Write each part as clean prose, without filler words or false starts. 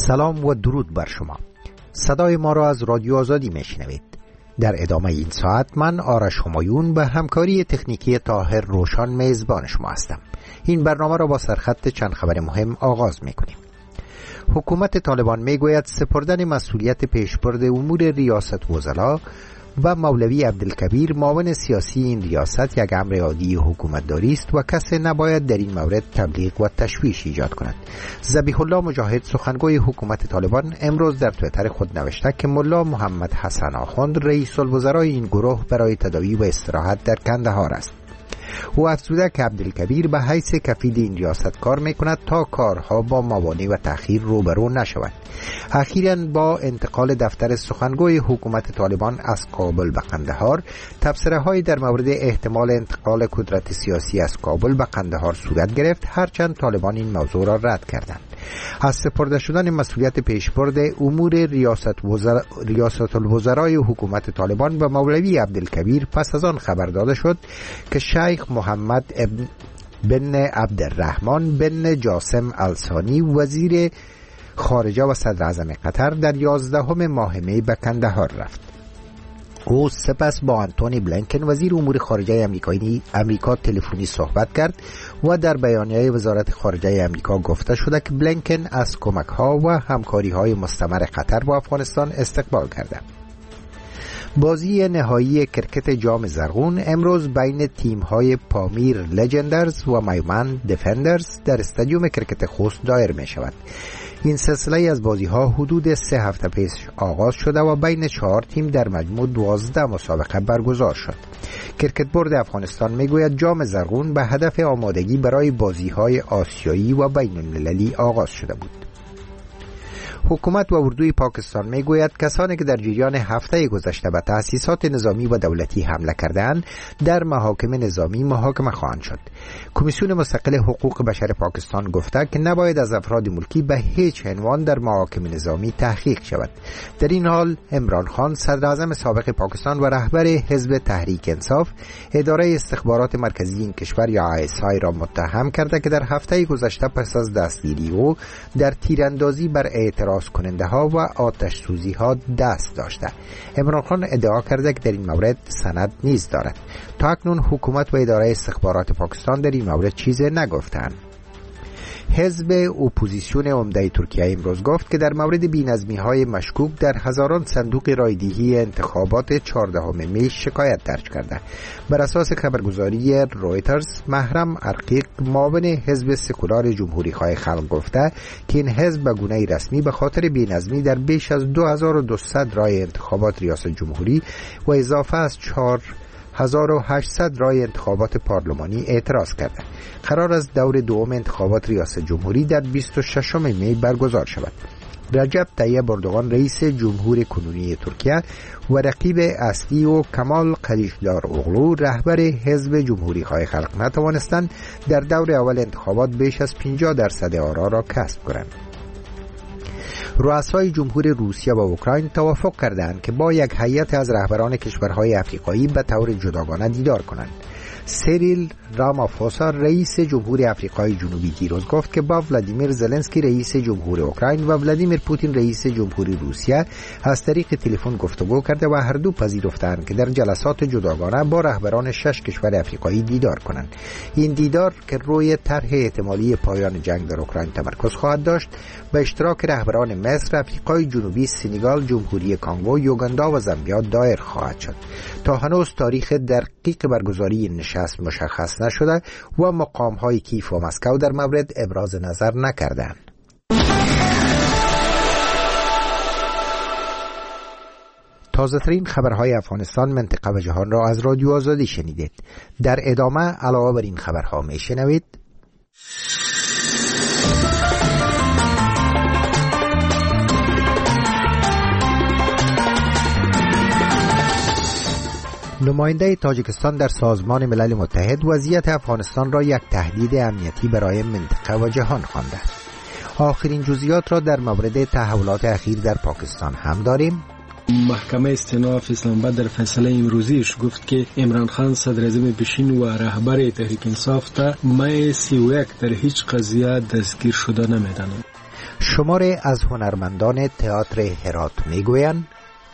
سلام و درود بر شما. صدای ما را از رادیو آزادی میشنوید. در ادامه این ساعت من آرش همایون به همکاری تکنیکی طاهر روشان میزبان شما هستم. این برنامه را با سرخط چند خبر مهم آغاز میکنیم. حکومت طالبان میگوید سپردن مسئولیت پیشبرد امور ریاست وزرا و مولوی عبدالکبیر معاون سیاسی این ریاست یک امر عادی حکومتداری است و کسی نباید در این مورد تبلیغ و تشویش ایجاد کند. ذبیح الله مجاهد سخنگوی حکومت طالبان امروز در توییتر خود نوشته که ملا محمد حسن آخوند رئیس الوزرای این گروه برای تداوی و استراحت در کندهار است. او افزوده که عبدالکبیر به حیث کفیل این ریاست کار میکند تا کارها با موانع و تأخیر روبرو نشود. اخیراً با انتقال دفتر سخنگوی حکومت طالبان از کابل به قندهار، تبصره‌هایی در مورد احتمال انتقال قدرت سیاسی از کابل به قندهار صورت گرفت، هرچند طالبان این موضوع را رد کردند. از سپرده شدن مسئولیت پیشبرد امور ریاست الوزرای حکومت طالبان به مولوی عبدالکبیر پس از آن خبر داده شد که شیخ محمد بن عبدالرحمن بن جاسم الثانی وزیر خارجه و صدر اعظم قطر در 11 ماه می به کندهار رفت. او سپس با آنتونی بلینکن وزیر امور خارجه امریکا تلفنی صحبت کرد و در بیانیه وزارت خارجه امریکا گفته شده که بلینکن از کمک‌ها و همکاری‌های مستمر قطر با افغانستان استقبال کرده. بازی نهایی کرکت جام زرغون امروز بین تیم‌های پامیر لژندرز و میوند دیفندرز در استادیوم کرکت خوست دایر می شود. این سلسله از بازی‌ها حدود 3 هفته پیش آغاز شده و بین 4 تیم در مجموع 12 مسابقه برگزار شد. کرکت بورد افغانستان میگوید جام زرغون به هدف آمادگی برای بازی‌های آسیایی و بین‌المللی آغاز شده بود. حکومت و اردوی پاکستان میگوید کسانی که در جریان هفته گذشته به تأسیسات نظامی و دولتی حمله کردند در محاکم نظامی محاکمه خواهند شد. کمیسیون مستقل حقوق بشر پاکستان گفته که نباید از افراد ملکی به هیچ عنوان در محاکم نظامی تحقیق شود. در این حال عمران خان صدر اعظم سابق پاکستان و رهبر حزب تحریک انصاف اداره استخبارات مرکزی این کشور یا ISI را متهم کرده که در هفته گذشته پس از دستگیری او در تیراندازی بر اعتراض کننده ها و آتش سوزی ها دست داشته. عمران خان ادعا کرده که در این مورد سند نیز دارد. تا اکنون حکومت و اداره استخبارات پاکستان در این مورد چیزی نگفتند. حزب اپوزیسیون عمده ترکیه امروز گفت که در مورد بی‌نظمی‌های مشکوک در هزاران صندوق رایدهی انتخابات 14 می شکایت درج کرده. بر اساس خبرگزاری رویترز، محرم ارقیق معاون حزب سکولار جمهوری‌خواه خلق گفته که این حزب به گونه رسمی به خاطر بی‌نظمی در بیش از 2200 رای انتخابات ریاست جمهوری و اضافه از 4800 رای انتخابات پارلمانی اعتراض کرده. قرار است دور دوم انتخابات ریاست جمهوری در 26 می برگزار شود. رجب طیب اردوغان رئیس جمهور کنونی ترکیه و رقیب اصلی و کمال کلیچداروغلو رهبر حزب جمهوری‌خواه خلق نتوانستند در دور اول انتخابات بیش از 50% آرا را کسب کنند. رؤسای جمهور روسیه و اوکراین توافق کردند که با یک هیئت از رهبران کشورهای افریقایی به طور جداگانه دیدار کنند. سیریل رامافوسا رئیس جمهور آفریقای جنوبی دیروز گفت که با ولادیمیر زلنسکی رئیس جمهور اوکراین و ولادیمیر پوتین رئیس جمهور روسیه از طریق تلفن گفتگو کرده و هر دو پذیرفتند که در جلسات جداگانه با رهبران 6 کشور آفریقایی دیدار کنند. این دیدار که روی طرح احتمالی پایان جنگ در اوکراین تمرکز خواهد داشت، به اشتراک رهبران مصر، آفریقای جنوبی، سنگال، جمهوری کانگو، یوگاندا و زامبیا دایر خواهد شد. تا هنوز تاریخ دقیق برگزاری نشست مشخص نشده و مقام‌های کیف و مسکو در مورد ابراز نظر نکردند. تازه‌ترین خبرهای افغانستان، منطقه و جهان را از رادیو آزادی شنیدید. در ادامه علاوه بر این خبرها میشنوید: نماینده تاجیکستان در سازمان ملل متحد وضعیت افغانستان را یک تهدید امنیتی برای منطقه و جهان خوانده. آخرین جزئیات را در مورد تحولات اخیر در پاکستان هم داریم. محکمه استئناف اسلام آباد در فیصله امروزیش گفت که عمران خان صدر اعظم پیشین و رهبر تحریک انصاف تا مای 31 در هیچ قضیه دستگیر شده نمیدانند. شماره از هنرمندان تئاتر هرات میگویند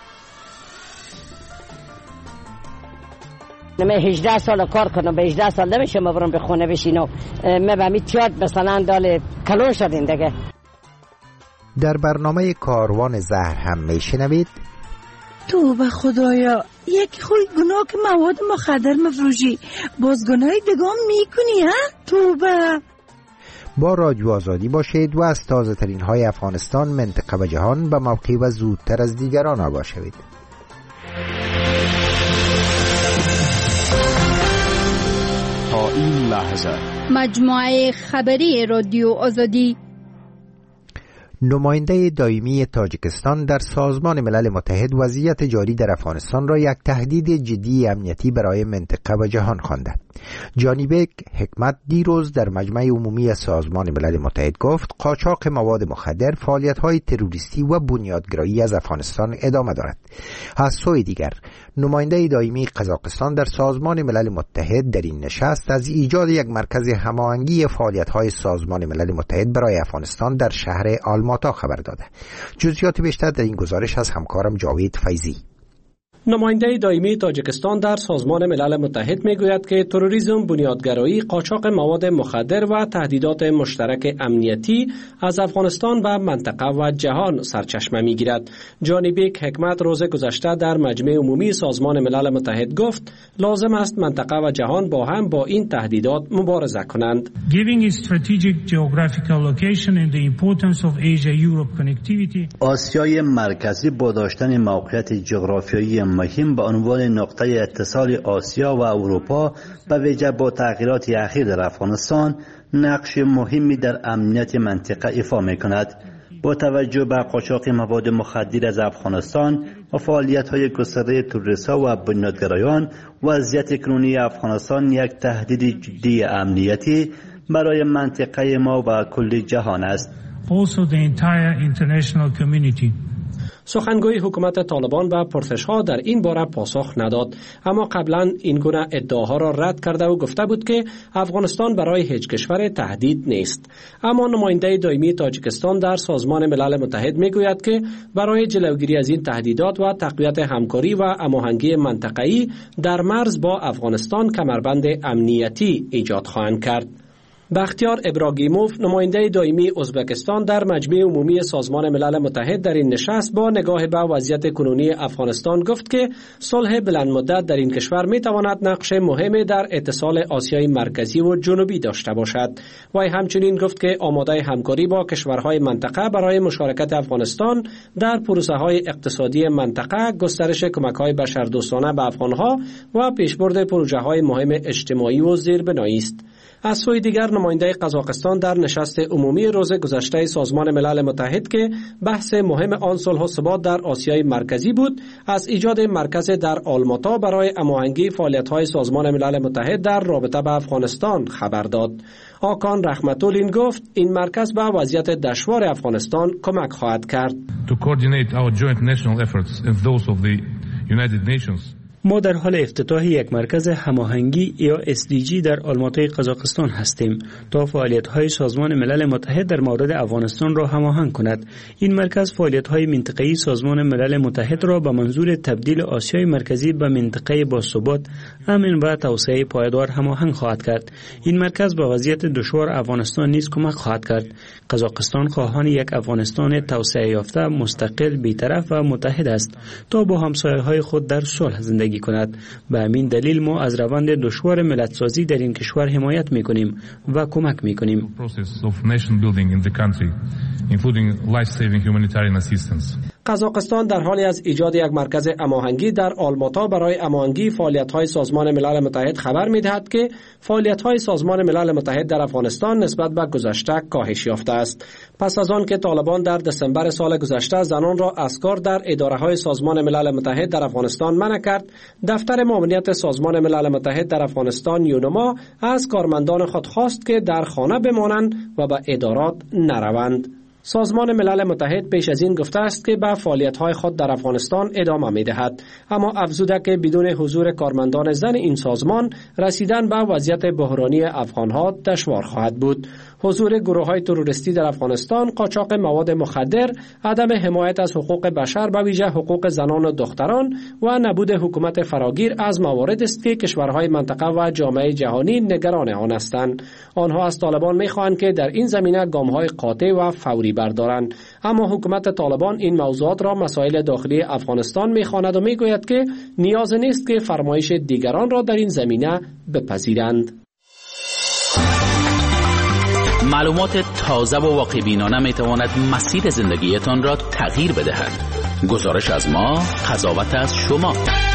من 18 سال کار کنم، به 18 سال نمیشه ما برم به خونه بشینم، من به می تیات مثلا دال کلو شدین دیگه. در برنامه کاروان زهر هم میشنوید تو به خدایا یک خوی گناه که مواد مخدر مفروشی باز گناهی دگام میکنی ها؟ توبه. با رادیو آزادی باشید و از تازه ترین های افغانستان، منطقه و جهان به موقع و زودتر از دیگران آگاه شوید. تا این لحظه مجموعه خبری رادیو آزادی. نماینده دائمی تاجیکستان در سازمان ملل متحد وضعیت جاری در افغانستان را یک تهدید جدی امنیتی برای منطقه و جهان خوانده. جانی بیک حکمت دیروز در مجمع عمومی سازمان ملل متحد گفت قاچاق مواد مخدر فعالیت‌های تروریستی و بنیادگرایی از افغانستان ادامه دارد. از سوی دیگر نماینده دائمی قزاقستان در سازمان ملل متحد در این نشست از ایجاد یک مرکز هماهنگی فعالیت‌های سازمان ملل متحد برای افغانستان در شهر آلماتا خبر داده. جزئیات بیشتر در این گزارش از همکارم جاوید فیضی. نماینده دائمی تاجیکستان در سازمان ملل متحد میگوید که تروریسم، بنیادگرایی، قاچاق مواد مخدر و تهدیدات مشترک امنیتی از افغانستان و منطقه و جهان سرچشمه میگیرد. جانی بیک حکمت روز گذشته در مجمع عمومی سازمان ملل متحد گفت لازم است منطقه و جهان با هم با این تهدیدات مبارزه کنند. آسیای مرکزی با داشتن موقعیت جغرافیایی مهم به عنوان نقطه اتصال آسیا و اروپا به ویژه با تغییرات اخیر در افغانستان نقش مهمی در امنیت منطقه ایفا می‌کند. با توجه به قاچاق مواد مخدر از افغانستان و فعالیت‌های گسترده تروریست‌ها و بنیادگرایان، وضعیت کنونی افغانستان یک تهدید جدی امنیتی برای منطقه ما و کل جهان است. Also the entire international community. سخنگوی حکومت طالبان به پرسش‌ها در این باره پاسخ نداد، اما قبلا این گونه ادعاها را رد کرده و گفته بود که افغانستان برای هیچ کشور تهدید نیست. اما نماینده دائمی تاجیکستان در سازمان ملل متحد میگوید که برای جلوگیری از این تهدیدات و تقویت همکاری و هماهنگی منطقه‌ای در مرز با افغانستان کمربند امنیتی ایجاد خواهند کرد. بختیار ابراگیموف نماینده دائمی ازبکستان در مجمع عمومی سازمان ملل متحد در این نشست با نگاه به وضعیت کنونی افغانستان گفت که صلح بلند مدت در این کشور می تواند نقش مهمی در اتصال آسیای مرکزی و جنوبی داشته باشد. وی همچنین گفت که آماده همکاری با کشورهای منطقه برای مشارکت افغانستان در پروسه‌های اقتصادی منطقه، گسترش کمک‌های بشردوستانه به افغان‌ها و پیشبرد پروژه‌های مهم اجتماعی و زیربنایی است. از سوی دیگر نماینده قزاقستان در نشست عمومی روز گذشته سازمان ملل متحد که بحث مهم آن صلح و ثبات در آسیای مرکزی بود، از ایجاد مرکز در آلماتا برای هماهنگی فعالیت‌های سازمان ملل متحد در رابطه با افغانستان خبر داد. آکان رحمتولین گفت این مرکز به وضعیت دشوار افغانستان کمک خواهد کرد. To coordinate our joint national efforts and those of the United Nations. ما در حال افتتاح یک مرکز هماهنگی یا SDG در آلماتای قزاقستان هستیم تا فعالیت‌های سازمان ملل متحد در مورد افغانستان را هماهنگ کند. این مرکز فعالیت‌های منطقه‌ای سازمان ملل متحد را به منظور تبدیل آسیای مرکزی به منطقه باثبات، امن و توسعه پایدار هماهنگ خواهد کرد. این مرکز به وضعیت دشوار افغانستان نیز کمک خواهد کرد. قزاقستان خواهان یک افغانستان توسعه یافته، مستقل، بی‌طرف و متحد است تا با همسایه‌های خود در صلح زندگی کند. به همین دلیل ما از روند دشوار ملت‌سازی در این کشور حمایت می‌کنیم و کمک می‌کنیم. قزاقستان در حالی از ایجاد یک مرکز هماهنگی در آلماتا برای هماهنگی فعالیت‌های سازمان ملل متحد خبر می‌دهد که فعالیت‌های سازمان ملل متحد در افغانستان نسبت به گذشته کاهش یافته است. پس از آن که طالبان در دسامبر سال گذشته زنان را از کار در اداره‌های سازمان ملل متحد در افغانستان منع کرد، دفتر معاونیت سازمان ملل متحد در افغانستان یونما از کارمندان خود خواست که در خانه بمانند و به ادارات نروند. سازمان ملل متحد پیش از این گفته است که به فعالیت‌های خود در افغانستان ادامه می‌دهد، اما افزوده که بدون حضور کارمندان زن این سازمان رسیدن به وضعیت بحرانی افغان‌ها دشوار خواهد بود. حضور گروه‌های تروریستی در افغانستان، قاچاق مواد مخدر، عدم حمایت از حقوق بشر به ویژه حقوق زنان و دختران و نبود حکومت فراگیر از موارد است که کشورهای منطقه و جامعه جهانی نگران آن هستند. آنها از طالبان می‌خواهند که در این زمینه گام‌های قاطع و فوری بردارند، اما حکومت طالبان این موضوعات را مسائل داخلی افغانستان می‌خواند و می‌گوید که نیاز نیست که فرمایش دیگران را در این زمینه بپذیرند. معلومات تازه و واقع‌بینانه می‌تواند مسیر زندگیتان را تغییر بدهد. گزارش از ما، قضاوت از شما.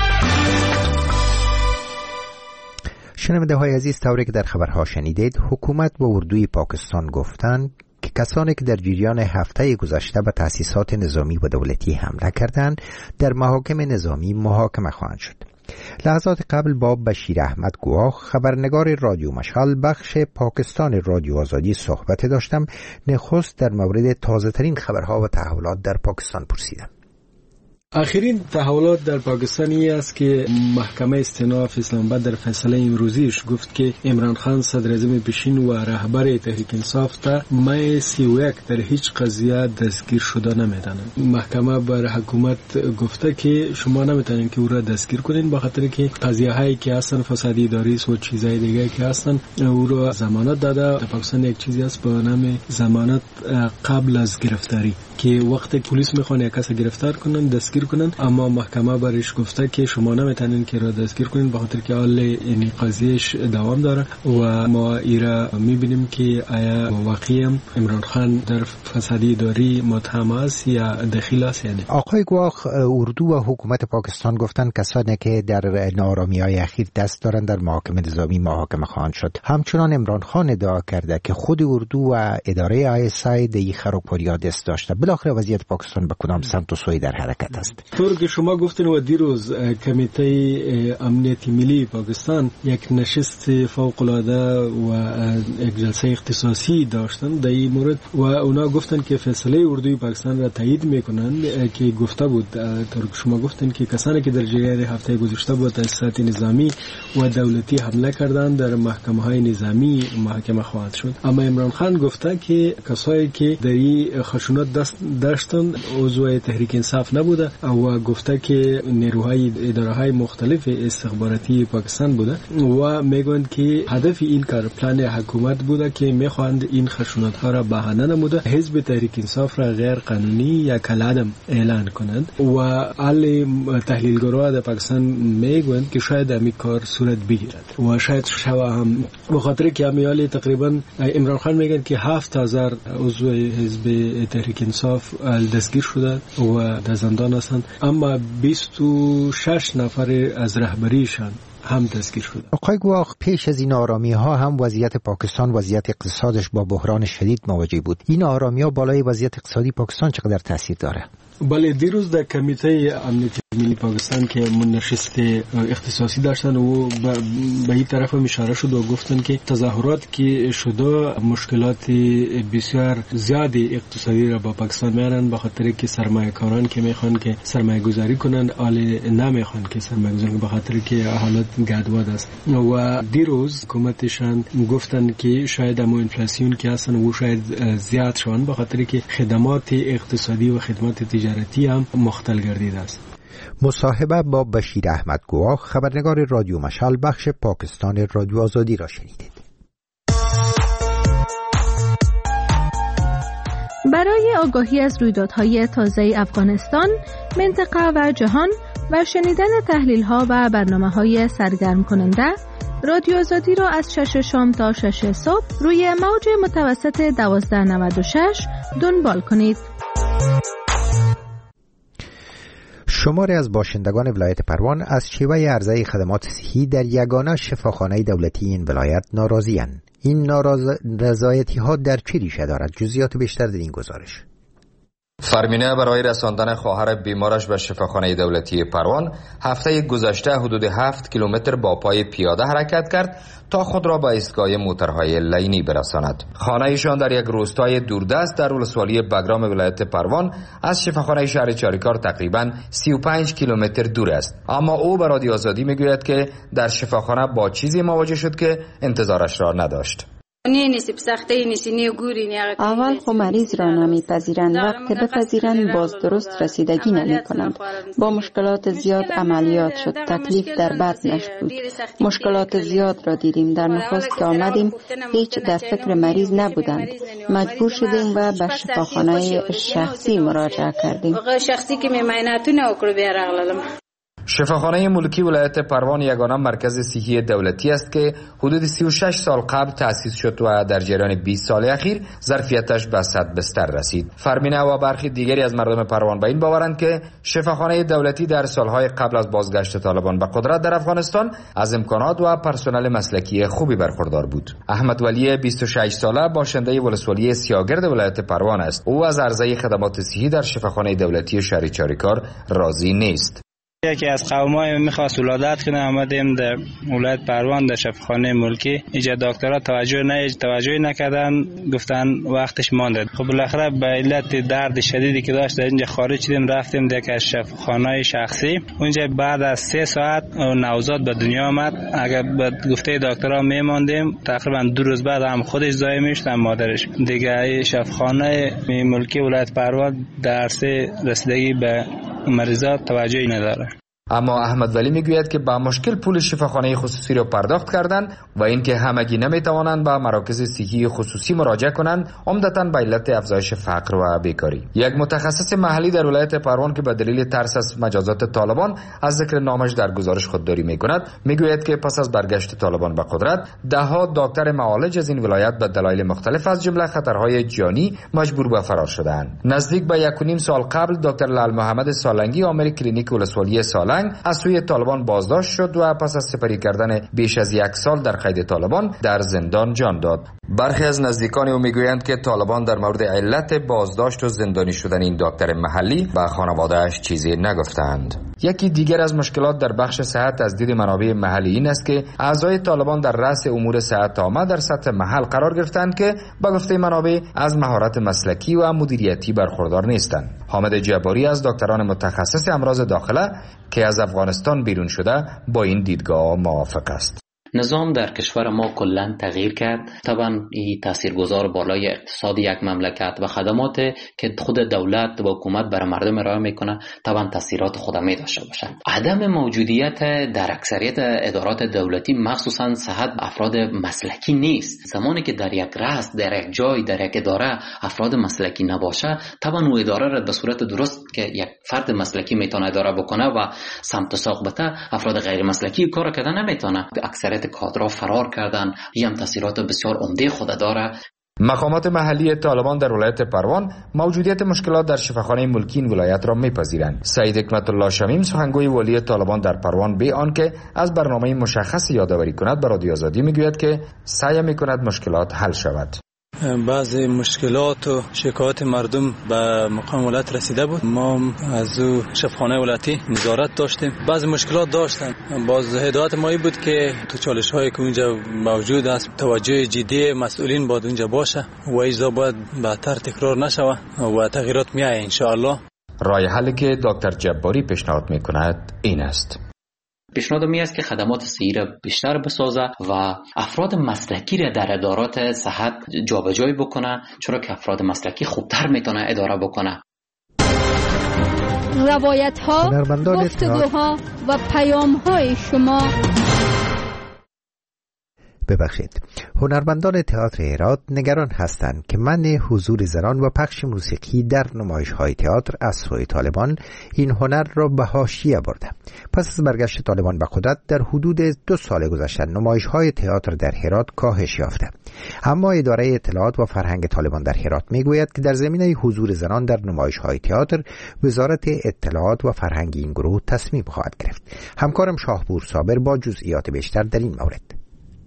شنونده های عزیز، طوری که در خبرها شنیدید، حکومت و اردوی پاکستان گفتند که کسانی که در جریان هفته گذشته به تأسیسات نظامی و دولتی حمله کردند در محاکم نظامی محاکمه خواهند شد. لحظات قبل با بشیر احمد گواه، خبرنگار رادیو مشعل بخش پاکستان رادیو آزادی صحبت داشتم. نخست در مورد تازه ترین خبرها و تحولات در پاکستان پرسیدم. آخرین تحولات در پاکستانی است که محکمه استئناف اسلام آباد در فیصله امروزیش گفت که عمران خان صدر اعظم پیشین و رهبر تحریک انصاف تا مای 31 در هیچ قضیه دستگیر شده نمیدانند. محکمه بر حکومت گفته که شما نمیتونین که او را دستگیر کنین، به خاطر که قضیه هایی که هستن فسادی اداری و چیزای دیگه که هستن او را ضمانت داده. در پاکستان یک چیزی است به نام ضمانت قبل از گرفتاری که وقتی پلیس میخوان یک کس گرفتار کنن دستگیر کنن، اما محکمه برش گفته که شما نمیتونین که را دستگیر کنین به خاطر که حال این قضیهش دوام داره و ما ایرا میبینیم که آیا واقعا عمران خان در فسادی اداری متهم است یا دخیل است. یعنی آقای گواخ، اردو و حکومت پاکستان گفتن کسانی که در نارامی‌های اخیر دست دارند در محاکم نظامی محاکمه خواهند شد. همچنان عمران خان ادعا کرده که خود اردو و اداره ISI در این خرابکاری‌ها دست داشته. بالاخره وضعیت پاکستان به کدام سمت و سوی در حرکت است؟ طور که شما گفتین و دیروز کمیته امنیت ملی پاکستان یک نشست فوق العاده و یک جلسه اختصاصی داشتن در این مورد و اونا گفتن که فیصله اردوی پاکستان را تایید میکنن که گفته بود طور که شما گفتین که کسانی که در جریان هفته گذشته با تأسیسات نظامی و دولتی حمله کردن در محکمه های نظامی محاکمه خواهد شد. اما عمران خان گفته که کسایی که در این خشونت داشتن عضو تحریک انصاف نبوده و گفته که نیروهای اداره‌های مختلف استخباراتی پاکستان بوده و میگویند که هدف این کار پلان حکومت بوده که میخواهند این خشونت‌ها را بهانه نموده حزب تحریک انصاف را غیر قانونی یا کالعدم اعلان کنند و اهل تحلیلگرها در پاکستان میگویند که شاید همین کار صورت بگیرد و شاید شوا هم به خاطر که امیالی تقریبا عمران خان میگن که 7000 عضو حزب تحریک انصاف دستگیر شده و در زندان هستند، اما 26 نفر از رهبریشان هم دستگیر شده. آقای گواخ، پیش از این آرامی ها هم وضعیت پاکستان وضعیت اقتصادش با بحران شدید مواجه بود. این آرامی ها بالای وضعیت اقتصادی پاکستان چقدر تاثیر داره؟ بله، دیروز در کمیته امنیت ملی پاکستان که نشست اختصاصی داشتن و به این طرف هم اشاره شد و گفتن که تظاهرات که شده مشکلات بسیار زیادی اقتصادی را با پاکستان میارن به خاطر که سرمایه‌کاران که میخوان که سرمایه گذاری کنن آل نمیخوان که سرمایه گذاری به خاطر که حالات گدواد است و دیروز حکومتشان گفتن که شاید امو انفلاسیون که هستن و شاید زیاد شون به خاطر که خدمات اقتصادی و خدمات تجارتی هم مختل گردیده است. مصاحبه با بشیر احمد گواه، خبرنگار رادیو مشعل بخش پاکستان رادیو آزادی را شنیدید. برای آگاهی از رویدادهای تازه افغانستان، منطقه و جهان و شنیدن تحلیل‌ها و برنامه‌های سرگرم کننده، رادیو آزادی را از 6 شام تا 6 صبح روی موج متوسط 1296 دنبال کنید. شماری از باشندگان ولایت پروان از شیوه عرضه خدمات صحی در یگانه شفاخانه دولتی این ولایت ناراضی‌اند. این نارضایتی ها در چه ریشه دارد؟ جزئیات بیشتر در این گزارش. فرمینه برای رساندن خواهر بیمارش به شفاخانه دولتی پروان هفته گذشته حدود 7 کیلومتر با پای پیاده حرکت کرد تا خود را به ایستگاه موترهای لینی برساند. خانه ایشان در یک روستای دوردست در ولسوالی بگرام ولایت پروان از شفاخانه شهر چاریکار تقریباً 35 کیلومتر دور است. اما او به رادیو آزادی میگوید که در شفاخانه با چیزی مواجه شد که انتظارش را نداشت. اول خو مریض را نمیپذیرند، وقتی بپذیرند باز درست رسیدگی نمی کنند. با مشکلات زیاد عملیات شد، تکلیف در بدنش بود. مشکلات زیاد را دیدیم. در نخست که آمدیم هیچ در فکر مریض نبودند. مجبور شدیم و به شفاخانه شخصی مراجعه کردیم. شفاخانه ملکی ولایت پروان یگانه مرکز صحی دولتی است که حدود 36 سال قبل تأسیس شد و در جریان 20 سال اخیر ظرفیتش به 100 بستر رسید. فرمینه و برخی دیگری از مردم پروان به این باورند که شفاخانه دولتی در سالهای قبل از بازگشت طالبان به قدرت در افغانستان از امکانات و پرسنل مسلکی خوبی برخوردار بود. احمد ولی 26 ساله باشنده ولسوالی سیاگرد ولایت پروان است. او از عرضه خدمات صحی در شفاخانه دولتی شهر چاریکار راضی نیست. یکی از قومای میخواست ولادت کنه، آمدیم در ولایت پروان در شفاخانه ملکی. اینجا دکترها توجه نکردن، گفتن وقتش مانده. خب بالاخره به علت درد شدیدی که داشت در اینجا خارج شدیم، رفتیم در شفاخانه شخصی. اونجا بعد از 3 ساعت نوزاد به دنیا آمد. اگر به گفته دکترها میماندیم تقریبا 2 روز بعد هم خودش زایه میشد، هم مادرش. دیگه شفاخانه ملکی ولایت پروان در رسیدگی به مریضات توجهی نداره. اما احمد ولی میگوید که با مشکل پول شفاخانه خصوصی را پرداخت کردند و اینکه همگی نمیتوانند به مراکز صحی خصوصی مراجعه کنند، عمدتاً به علت افزایش فقر و بیکاری. یک متخصص محلی در ولایت پروان که به دلیل ترس از مجازات طالبان از ذکر نامش در گزارش خودداری میکند، میگوید که پس از برگشت طالبان به قدرت دهها دکتر معالج از این ولایت به دلایل مختلف از جمله خطرهای جانی مجبور به فرار شدند. نزدیک به 1.5 سال قبل دکتر لال محمد سالنگی عامل کلینیک ولسوالی سالنگ از سوی طالبان بازداشت شد و پس از سپری کردن بیش از 1 سال در قید طالبان در زندان جان داد. برخی از نزدیکان او میگویند که طالبان در مورد علت بازداشت و زندانی شدن این دکتر محلی به خانواده‌اش چیزی نگفتند. یکی دیگر از مشکلات در بخش صحت از دید منابع محلی این است که اعضای طالبان در رأس امور صحت عامه در سطح محل قرار گرفتند که به گفته منابع از مهارت مسلکی و مدیریتی برخوردار نیستند. حامد جباری از دکتران متخصص امراض داخله که از افغانستان بیرون شده با این دیدگاه موافق است. نظام در کشور ما کلا تغییر کرد. طبعا این تاثیرگذار بالای اقتصاد یک مملکت و خدمات که خود دولت و حکومت برای مردم ارائه میکنه طبعا تاثیرات خود می داشته باشد. عدم موجودیت در اکثریت ادارات دولتی مخصوصا صحت افراد مسلکی نیست. زمانی که در یک رأس، در یک جای، در یک اداره افراد مسلکی نباشه، طبعا اون اداره را به صورت درست که یک فرد مسلکی میتونه اداره بکنه و سمت و ساق بده، افراد غیر مسلکی کار کردن نمیتونه. اکثریت کادرها فرار کردن. این هم تاثیرات بسیار عمده خود داره. مقامات محلی طالبان در ولایت پروان موجودیت مشکلات در شفاخانه ملکی این ولایت را میپذیرند. سعید حکمت الله شمیم سخنگوی ولی طالبان در پروان به آنکه از برنامه مشخص یادآوری کند به رادیو آزادی میگوید که سعی میکند مشکلات حل شود. بعضی مشکلات و شکایات مردم به مقام ولایت رسیده بود. ما از شفاخانه ولایتی نظارت داشتیم. بعضی مشکلات داشتن. باز هدایت ما بود که تو چالش هایی که اونجا موجود است توجه جدی مسئولین باید اونجا باشه و اجزا باید بهتر تکرار نشوه و تغییرات میایه ان شاء الله. راه حلی که دکتر جباری پیشنهاد میکند این است. پیشنهاد می است که خدمات صحی را بیشتر بسازه و افراد مسلکی را در ادارات صحت جابجایی بکنه، چرا که افراد مسلکی خوبتر میتونه اداره بکنه. روایت ها، گفتگوها و پیام های شما. ببخشید، هنرمندان تئاتر هرات نگران هستند که منع حضور زنان و پخش موسیقی در نمایش‌های تئاتر از سوی طالبان این هنر را به حاشیه برده. پس از برگشت طالبان به قدرت در حدود 2 سال گذشته نمایش‌های تئاتر در هرات کاهش یافته. اما اداره اطلاعات و فرهنگ طالبان در هرات میگوید که در زمینه حضور زنان در نمایش‌های تئاتر وزارت اطلاعات و فرهنگ این گروه تصمیم خواهد گرفت. همکارم شاهپور صابر با جزئیات بیشتر در این مورد.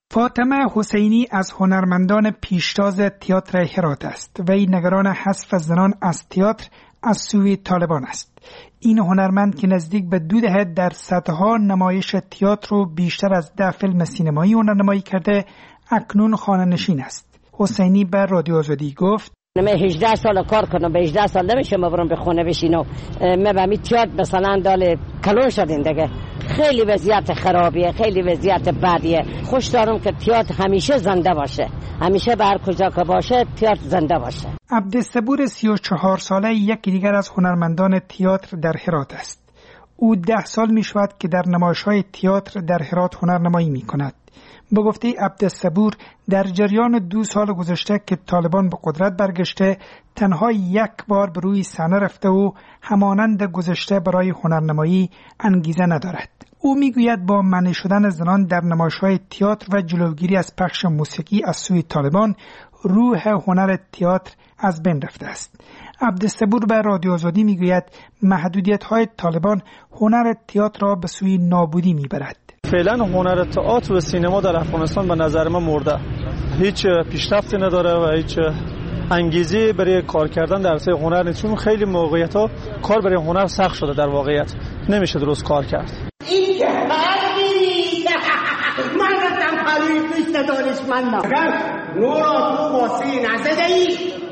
فاطمه حسینی از هنرمندان پیشتاز تئاتر هرات است و این نگران حذف زنان از تئاتر از سوی طالبان است. این هنرمند که نزدیک به 2 دهه در صدها نمایش تئاتر رو بیشتر از 10 فیلم سینمایی هنرنمایی کرده، اکنون خانه‌نشین است. حسینی به رادیو آزادی گفت: من 18 سال کار کنم، به 18 سال نمیشه ما برم به خونه بشینم. من به می تئاتر مثلا دال کلون شدیم دیگه. خیلی وضعیت خرابیه، خیلی وضعیت بدیه. خوش دارم که تئاتر همیشه زنده باشه، همیشه به هر کجا که باشه تئاتر زنده باشه. عبدالصبور 34 ساله یکی دیگر از هنرمندان تئاتر در هرات است. او 10 سال می شود که در نمایش‌های تئاتر در هرات هنرنمایی می کند. به گفته عبدالصبور در جریان 2 سال گذشته که طالبان به قدرت برگشته، تنها 1 بار به روی صحنه رفته و همانند گذشته برای هنرنمایی انگیزه ندارد. او میگوید با منع شدن زنان در نمایش‌های تئاتر و جلوگیری از پخش موسیقی از سوی طالبان، روح هنر تئاتر از بین رفته است. عبدالصبور به رادیو آزادی میگوید محدودیت‌های طالبان هنر تئاتر را به سوی نابودی میبرد. فعلا هنر تئاتر و سینما در افغانستان به نظر من مرده. هیچ پیشرفتی نداره و هیچ انگیزه برای کار کردن در حوزه هنر نیست، چون خیلی موقعیت‌ها کار برای هنر سخت شده. در واقعیت نمیشه درست کار کرد. این که حرفی من گفتم خلیل نیست دانشمندم نورا تو واسی نزدهی.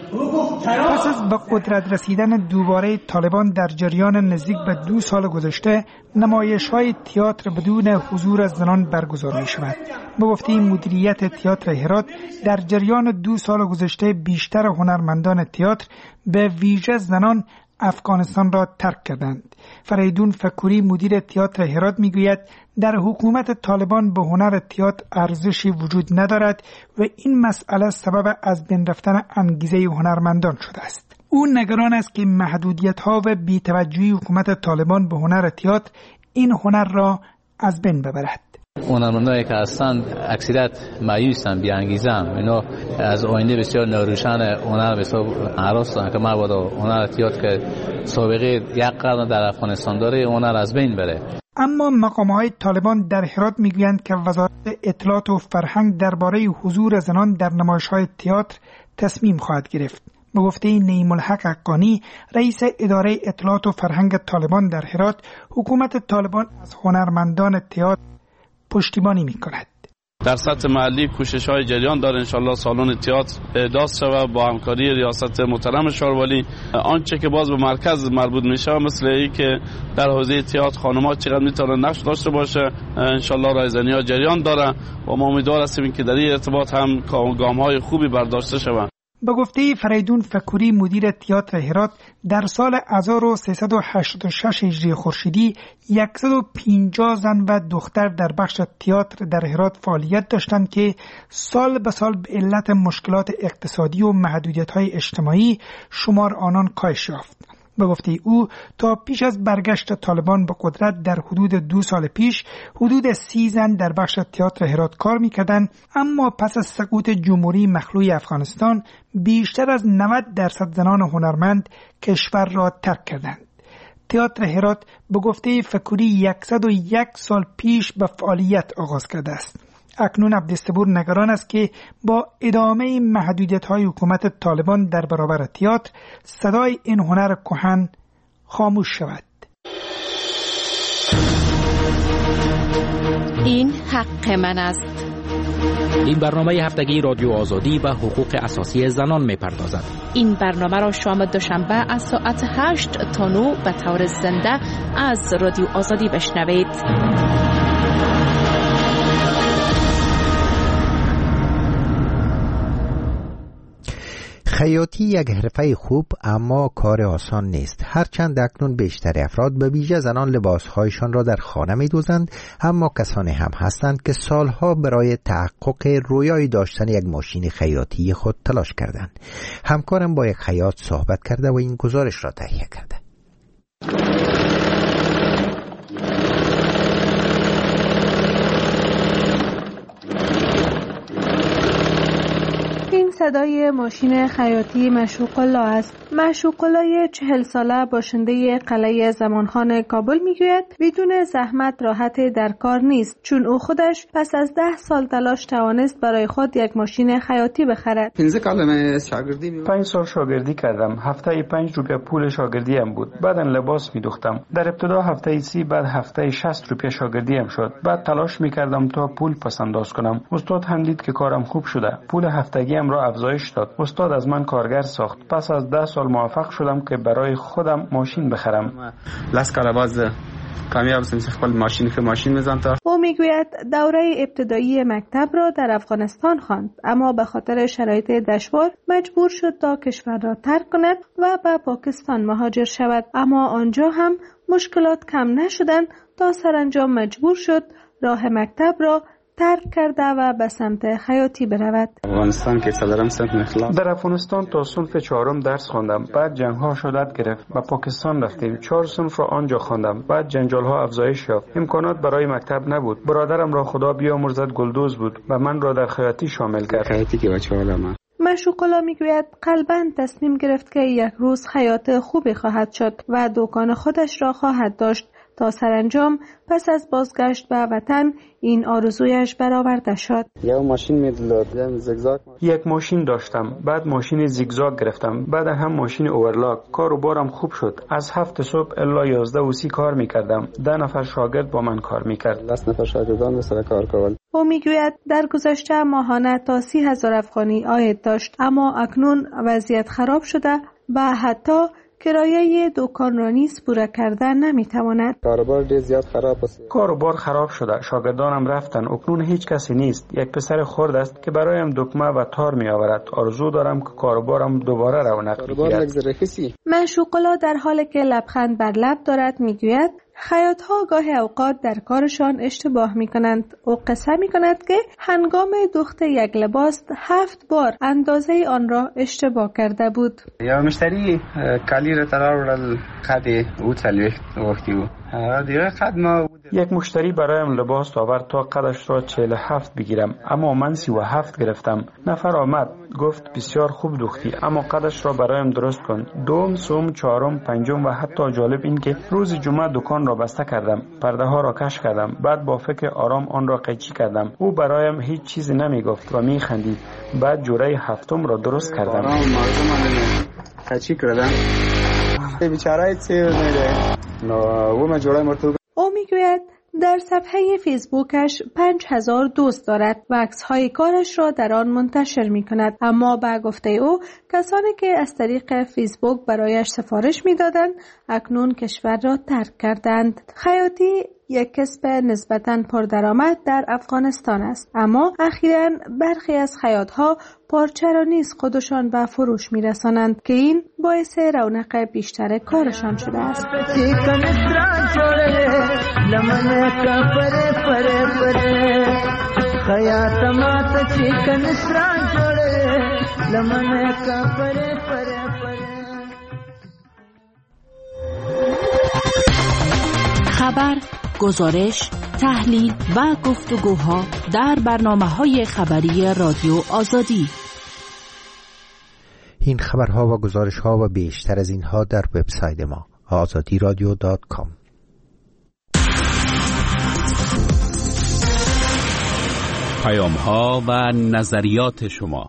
پس از به قدرت رسیدن دوباره طالبان در جریان نزدیک به 2 سال گذشته، نمایش‌های تئاتر بدون حضور زنان برگزار می‌شود. به گفته مدیریت تئاتر هرات در جریان 2 سال گذشته بیشتر هنرمندان تئاتر به ویژه زنان افغانستان را ترک کردند. فریدون فکوری مدیر تئاتر هرات میگوید در حکومت طالبان به هنر تئاتر ارزشی وجود ندارد و این مسئله سبب از بین رفتن انگیزه هنرمندان شده است. او نگران است که محدودیت‌ها و بی‌توجهی حکومت طالبان به هنر تئاتر این هنر را از بین ببرد. هنرمندانی که هستند اکثریت مایوسن، بی انگیزن، اینا از آینده بسیار ناروشن هنر بسیار هراستن که مبادا هنر تئاتر که سابقه 1 قرن در افغانستان داره هنر از بین بره. اما مقام‌های طالبان در هرات میگویند که وزارت اطلاعات و فرهنگ درباره حضور زنان در نمایش‌های تئاتر تصمیم خواهد گرفت. به گفته نعیم الحق حقانی رئیس اداره اطلاعات و فرهنگ طالبان در هرات، حکومت طالبان از هنرمندان تئاتر پشتیبانی می‌کند. در سطح محلی کوشش‌های جریان داره انشالله سالن تئاتر احداث شود با همکاری ریاست محترم شاروالی. آنچه که باز به مرکز مربوط میشه مثل این که در حوزه تئاتر خانم‌ها چقدر میتونن نقش داشته باشه انشالله رایزنی‌ها جریان داره و ما امیدوار هستیم که در این ارتباط هم گام‌های خوبی برداشته شود. به گفته فریدون فکوری مدیر تئاتر هرات در سال 1386 هجری خورشیدی 150 زن و دختر در بخش تئاتر در هرات فعالیت داشتند که سال به سال به علت مشکلات اقتصادی و محدودیت‌های اجتماعی شمار آنان کاهش یافت. به گفته او تا پیش از برگشت طالبان به قدرت در حدود 2 سال پیش حدود 30 زن در بخش تئاتر هرات کار می‌کردند، اما پس از سقوط جمهوری مخلوع افغانستان بیشتر از 90% زنان هنرمند کشور را ترک کردند. تئاتر هرات به گفته فکوری 101 سال پیش به فعالیت آغاز کرده است. اکنون عبدالصبور نگران است که با ادامه محدودیت‌های حکومت طالبان در برابر تئاتر صدای این هنر کهن خاموش شود. این حق من است. این برنامه هفتگی رادیو آزادی و حقوق اساسی زنان می‌پردازد. این برنامه را شام دوشنبه از ساعت 8 تا 9 به طور زنده از رادیو آزادی بشنوید. خیاطی یک حرفه خوب اما کار آسان نیست. هرچند اکنون بیشتر افراد به ویژه زنان لباسهایشان را در خانه می‌دوزند، اما کسانی هم هستند که سالها برای تحقق رویای داشتن یک ماشین خیاطی خود تلاش کردند. همکارم با یک خیاط صحبت کرده و این گزارش را تهیه کرده. صدای ماشین خیاطی معشوق الله است. معشوق الله 40 ساله باشنده قلعه زمانخان کابل میگوید بدون زحمت راحت در کار نیست، چون او خودش پس از 10 سال تلاش توانست برای خود یک ماشین خیاطی بخرد. 5 سال شاگردی کردم. هفته 5 روپیه پول شاگردی هم بود. بعدا لباس میدوختم. در ابتدا هفته 30، بعد هفته 60 روپیه شاگردی هم شد. بعد تلاش میکردم تا پول پس انداز کنم. استاد هم دید که کارم خوب شده. پول هفتگی هم را افزایش داد. استاد از من کارگر ساخت. پس از 10 سال موفق شدم که برای خودم ماشین بخرم. او میگوید دوره ابتدایی مکتب را در افغانستان خواند، اما به خاطر شرایط دشوار مجبور شد تا کشور را ترک کند و به پاکستان مهاجر شود، اما آنجا هم مشکلات کم نشدند تا سرانجام مجبور شد راه مکتب را ترک کرده و به سمت خیاطی برود. در افغانستان تا صنف 4 درس خواندم. بعد جنگ ها شدت گرفت. به پاکستان رفتیم. 4 صنف را آنجا خواندم. بعد جنجال ها افزایش یافت. امکانات برای مکتب نبود. برادرم را خدا بیامرزد گلدوز بود و من را در خیاطی شامل کرد. معشوق الله میگوید قلباً تصمیم گرفت که یک روز خیاط خوبی خواهد شد و دکان خودش را خواهد داشت تا سرانجام پس از بازگشت به وطن این آرزویش برآورده شد. یک ماشین داشتم. بعد ماشین زیگزاگ گرفتم. بعد هم ماشین اورلاک. کار و بارم خوب شد. از 7 صبح الا 11 کار میکردم. 10 نفر شاگرد با من کار میکرد. 10 نفر شاگردان سر کار کردند. او میگوید در گذشته ماهانه تا 30,000 افغانی عاید داشت، اما اکنون وضعیت خراب شده و حتی کرایه دکان را نیز پوره کردن نمیتواند. کاروبار خراب شده. شاگردانم رفتن. اکنون هیچ کسی نیست. یک پسر خرد است که برایم دکمه و تار می آورد. آرزو دارم که کاروبارم دوباره رونق بگیرد. معشوق الله در حالی که لبخند بر لب دارد میگوید خیاط‌ها گاهی اوقات در کارشان اشتباه می‌کنند. او قصه می‌کند که هنگام دوخت یک لباس 7 بار اندازه آن را اشتباه کرده بود. یا مشتری کالی را تراورل خد او تلویخت وقتی بود. دیگه خد ما یک مشتری برایم لباس آورد تا قدش را 47 بگیرم، اما من 37 گرفتم. نفر آمد گفت بسیار خوب دوختی، اما قدش را برایم درست کن. 2، 3، 4، 5 و حتی جالب این که روز جمعه دکان را بسته کردم. پرده ها را کش کردم. بعد با فکر آرام آن را قیچی کردم. او برایم هیچ چیزی نمی گفت و می خندید. بعد جوره 7 را درست کردم. قیچی کردم. بیچاره چی میده؟ و ما جوره مرتوب. او میگوید در صفحه فیسبوکش 5000 دوست دارد و عکس‌های کارش را در آن منتشر می‌کند، اما با گفته او کسانی که از طریق فیسبوک برایش سفارش می‌دادند اکنون کشور را ترک کردند. خیاطی یک کسب نسبتاً پردرآمد در افغانستان است، اما اخیراً برخی از خیاط‌ها پارچه را نیز خودشان به فروش می‌رسانند که این باعث رونق بیشتر کارشان شده است. خبر، گزارش، تحلیل و گفتگوها در برنامه‌های خبری رادیو آزادی. این خبرها و گزارشها و بیشتر از اینها در وبسایت ما azadiradio.com. پیام‌ها و نظریات شما.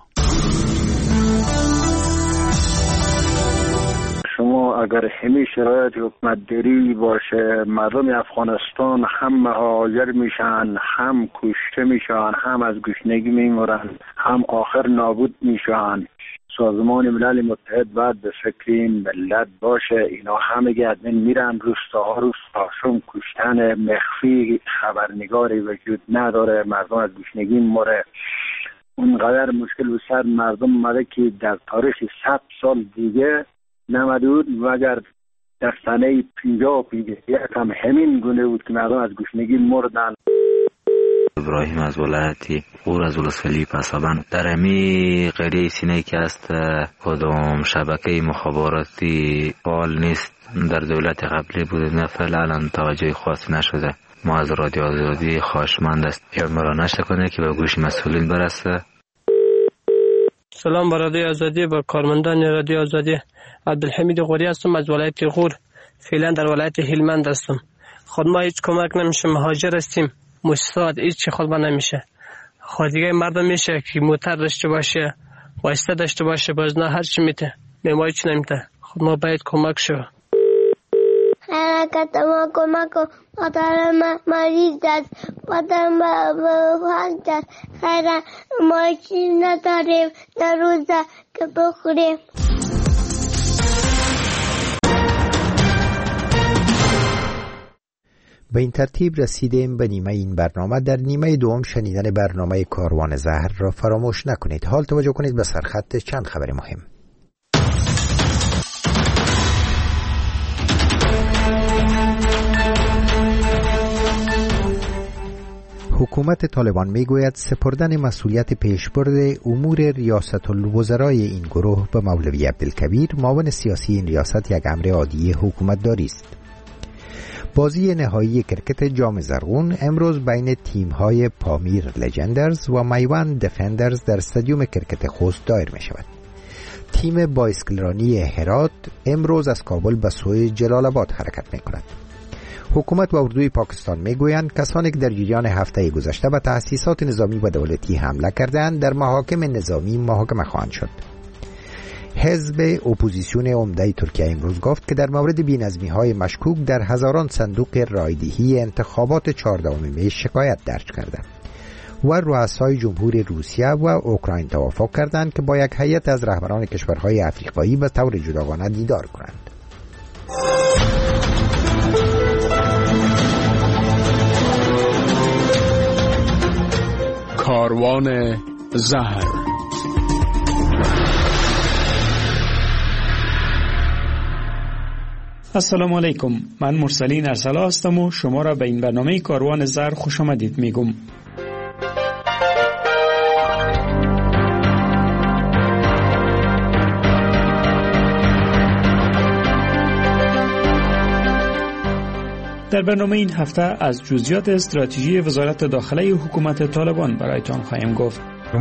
شما اگر همین شرایط حکومت داری باشه، مردم افغانستان هم مهاجر میشن، هم کشته میشن، هم از گشنگی میمرن، هم آخر نابود میشن. سازمان ملل متحد باید به فکر این ملت باشه. اینا همه ادمین میرن روستاها شم کشتن مخفی، خبرنگاری وجود نداره، مردم از گشنگی مره. اونقدر مشکل و سر مردم مده که در تاریخ 100 سال دیگه نمدود و اگر در سنه 50 هم همین گونه بود که مردم از گشنگی مردن. ابراهیم از ولایتی غور از ولسوالی پسابند. در امی قریه سینه که است کدام شبکه مخابراتی فعال نیست. در دولت قبلی بود، نه فعلا توجه خاصی نشده. ما از رادیو آزادی خواهشمند است یا مرا نشه کنه که به گوش مسئولین برسه. سلام با رادیو آزادی، با کارمندان رادیو آزادی. عبدالحمید غوری هستم از ولایت غور، فعلا در ولایت هلمند هستم. خود ما هیچ کمک نمیشه، مهاجر هستیم، مستعد هیچ خود ما نمیشه. خود دیگه مردم میشه که موتر داشته باشه، واسطه داشته باشه، باز نه هر چی میته، ما هیچ نمیته. خود ما باید کمک شو. حرکت ما کمک کن، مادر مریض است، مادر بفرد است، خیره ما چیز نداریم در روزه که بخوریم. به این ترتیب رسیدیم به نیمه این برنامه. در نیمه دوم شنیدن برنامه کاروان زهر را فراموش نکنید. حال توجه کنید به سرخط چند خبر مهم. حکومت طالبان میگوید سپردن مسئولیت پیشبرد امور ریاست الوزرای این گروه به مولوی عبدالکبیر، معاون سیاسی این ریاست، یک امر عادی حکومت داری است. بازی نهایی کرکت جام زرغون امروز بین تیم‌های پامیر لژندرز و میوند دفندرز در استادیوم کرکت خوست دایر می شود. تیم بایسکلرانی هرات امروز از کابل به سوی جلال آباد حرکت می کند. حکومت و اردوی پاکستان میگویند کسانی که در جریان هفته گذشته به تأسیسات نظامی و دولتی حمله کردند در محاکم نظامی محاکمه خواهند شد. حزب اپوزیسیون عمده ترکیه امروز گفت که در مورد بی‌نظمی‌های مشکوک در هزاران صندوق رایدهی انتخابات 14 می شکایت درج کرده و رؤسای جمهور روسیه و اوکراین توافق کردند که با یک هیئت از رهبران کشورهای افریقایی به طور جداگانه دیدار کنند. کاروان زهر. السلام علیکم، من مرسلین ارسلا هستم و شما را به این برنامه کاروان زهر خوش آمدید میگم. در برنامه این هفته از جزئیات استراتژی وزارت داخله حکومت طالبان برایتان خواهیم گفت.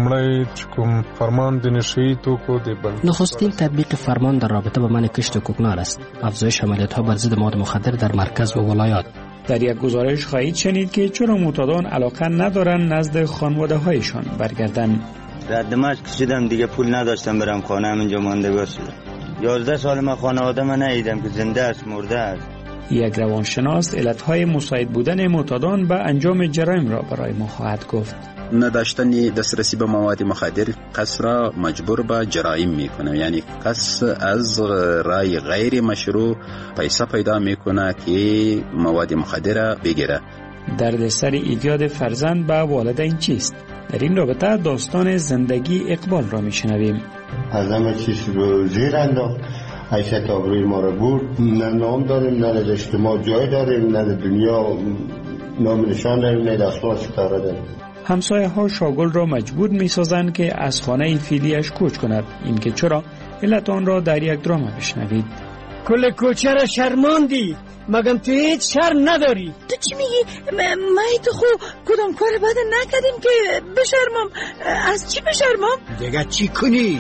نخستین تطبیق فرمان در رابطه با منع کشت کوکنار است. افزایش عملیات‌ها بر ضد مواد مخدر در مرکز و ولایات. در یک گزارش خواهید شنید که چرا معتادان علاقه ندارن نزد خانواده‌هایشان برگردن. در دمشق کشیدم دیگه پول نداشتم برم خانه، همینجا مانده باشم. 11 سال من خانواده من ندیدم که زنده است مرده است. یک روانشناس علتهای مساعد بودن معتادان به انجام جرایم را برای ما خواهد گفت. نداشتن دسترسی به مواد مخدر کس را مجبور به جرایم میکنه، یعنی کس از رای غیر مشروع پیسه پیدا میکنه که مواد مخدر بگیره. دردسر ایجاد فرزند به والدین چیست؟ در این رابطه داستان زندگی اقبال را میشنویم. از همه چیز رو زیر انداخت، حیثیت آبروی ما رو برد. نه نام داریم، نه اجتماع جای داریم، نه دنیا نام نشان داریم، نه دستمال ستاره داریم. همسایه ها شاگل را مجبور می سازند که از خانه فعلیش کوچ کند. این که چرا؟ علت آن را در یک درام بشنوید. کل کوچه را شرماندی، مگم تو هیچ شرم نداری؟ تو چی میگی؟ ما تو خو کدام کار بد نکردیم که بشرمم؟ از چی بشرمم؟ دیگه چی کنی؟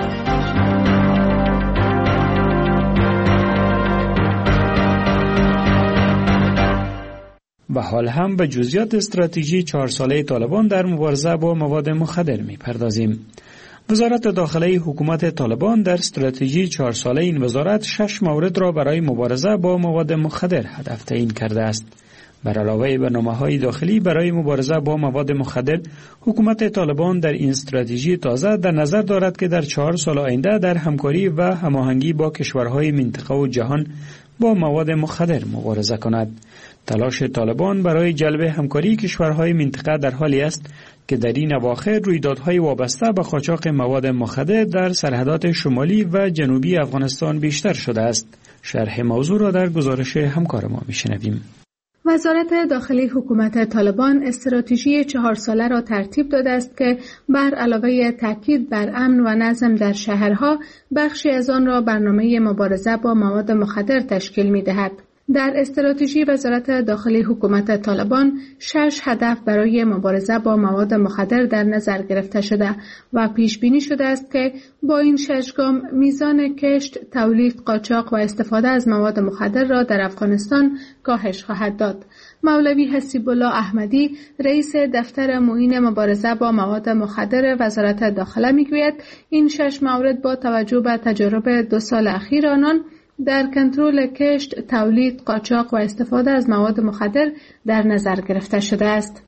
و حال هم به جزئیات استراتژی 4 ساله طالبان در مبارزه با مواد مخدر می‌پردازیم. وزارت داخله حکومت طالبان در استراتژی 4 ساله این وزارت 6 مورد را برای مبارزه با مواد مخدر هدف تعیین کرده است. بر علاوه برنامه‌های داخلی برای مبارزه با مواد مخدر، حکومت طالبان در این استراتژی تازه در نظر دارد که در 4 سال آینده در همکاری و هماهنگی با کشورهای منطقه و جهان با مواد مخدر مبارزه کند. تلاش طالبان برای جلب همکاری کشورهای منطقه در حالی است که در این اواخر رویدادهای وابسته به قاچاق مواد مخدر در سرحدات شمالی و جنوبی افغانستان بیشتر شده است. شرح موضوع را در گزارش همکار ما میشنویم. وزارت داخلی حکومت طالبان استراتژی 4 ساله را ترتیب داده است که بر علاوه تاکید بر امن و نظم در شهرها، بخشی از آن را برنامه مبارزه با مواد مخدر تشکیل می‌دهد. در استراتژی وزارت داخلی حکومت طالبان 6 هدف برای مبارزه با مواد مخدر در نظر گرفته شده و پیش بینی شده است که با این 6 گام میزان کشت، تولید، قاچاق و استفاده از مواد مخدر را در افغانستان کاهش خواهد داد. مولوی حسیب الله احمدی، رئیس دفتر معین مبارزه با مواد مخدر وزارت داخله میگوید این 6 مورد با توجه به تجارب 2 سال اخیر آنان در کنترل کشت، تولید، قاچاق و استفاده از مواد مخدر در نظر گرفته شده است.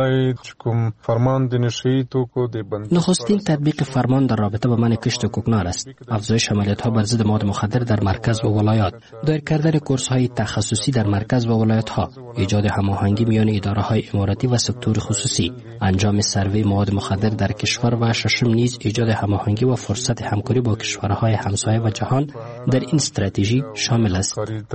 نخستین تطبیق فرمان در رابطه با منع کشت کوکنار است. افزایش عملیات‌ها بر ضد مواد مخدر در مرکز و ولایات، دایر کردن کورس‌های تخصصی در مرکز و ولایت‌ها، ایجاد هماهنگی میان اداره‌های اماراتی و سکتور خصوصی، انجام سروی مواد مخدر در کشور و ششم نیز ایجاد هماهنگی و فرصت همکاری با کشورهای همسایه و جهان در این استراتژی شامل است.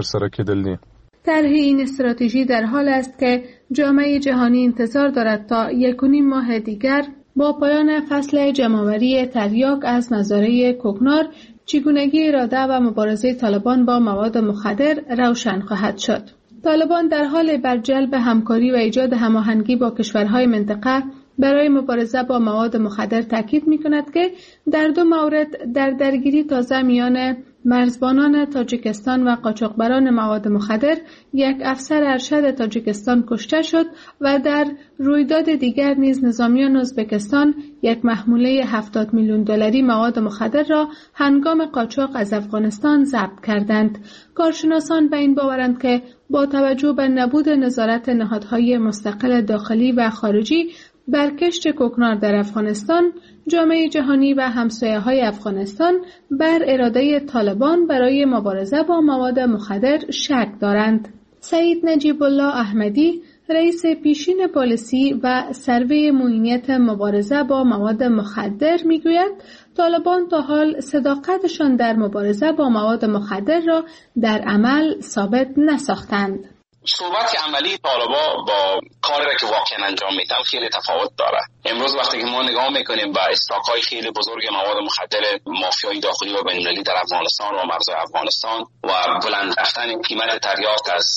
طرح این استراتژی در حال است که جامعه جهانی انتظار دارد تا 1.5 ماه دیگر با پایان فصل جمع‌آوری تریاک از مزارع کوکنار چگونگی اراده و مبارزه طالبان با مواد مخدر روشن خواهد شد. طالبان در حال بر جلب همکاری و ایجاد هماهنگی با کشورهای منطقه برای مبارزه با مواد مخدر تاکید می‌کند که در 2 مورد در درگیری تازه میان مرزبانان تاجیکستان و قاچاقبران مواد مخدر یک افسر ارشد تاجیکستان کشته شد و در رویداد دیگر نیز نظامیان ازبکستان یک محموله $70 میلیون مواد مخدر را هنگام قاچاق از افغانستان ضبط کردند. کارشناسان به این باورند که با توجه به نبود نظارت نهادهای مستقل داخلی و خارجی بر کشت کوکنار در افغانستان، جامعه جهانی و همسایه‌های افغانستان بر اراده طالبان برای مبارزه با مواد مخدر شک دارند. سعید نجیب الله احمدی، رئیس پیشین پالیسی و سروی معینیت مبارزه با مواد مخدر میگوید طالبان تا حال صداقتشان در مبارزه با مواد مخدر را در عمل ثابت نساختند. صحبت عملی طالبا با کاری را که واقعا انجام میدن خیلی تفاوت داره. امروز وقتی که ما نگاه میکنیم به استاک‌های خیلی بزرگ مواد مخدر مافیای داخلی و بین‌المللی در افغانستان و مرزهای افغانستان و بلند رفتن قیمت تریاک از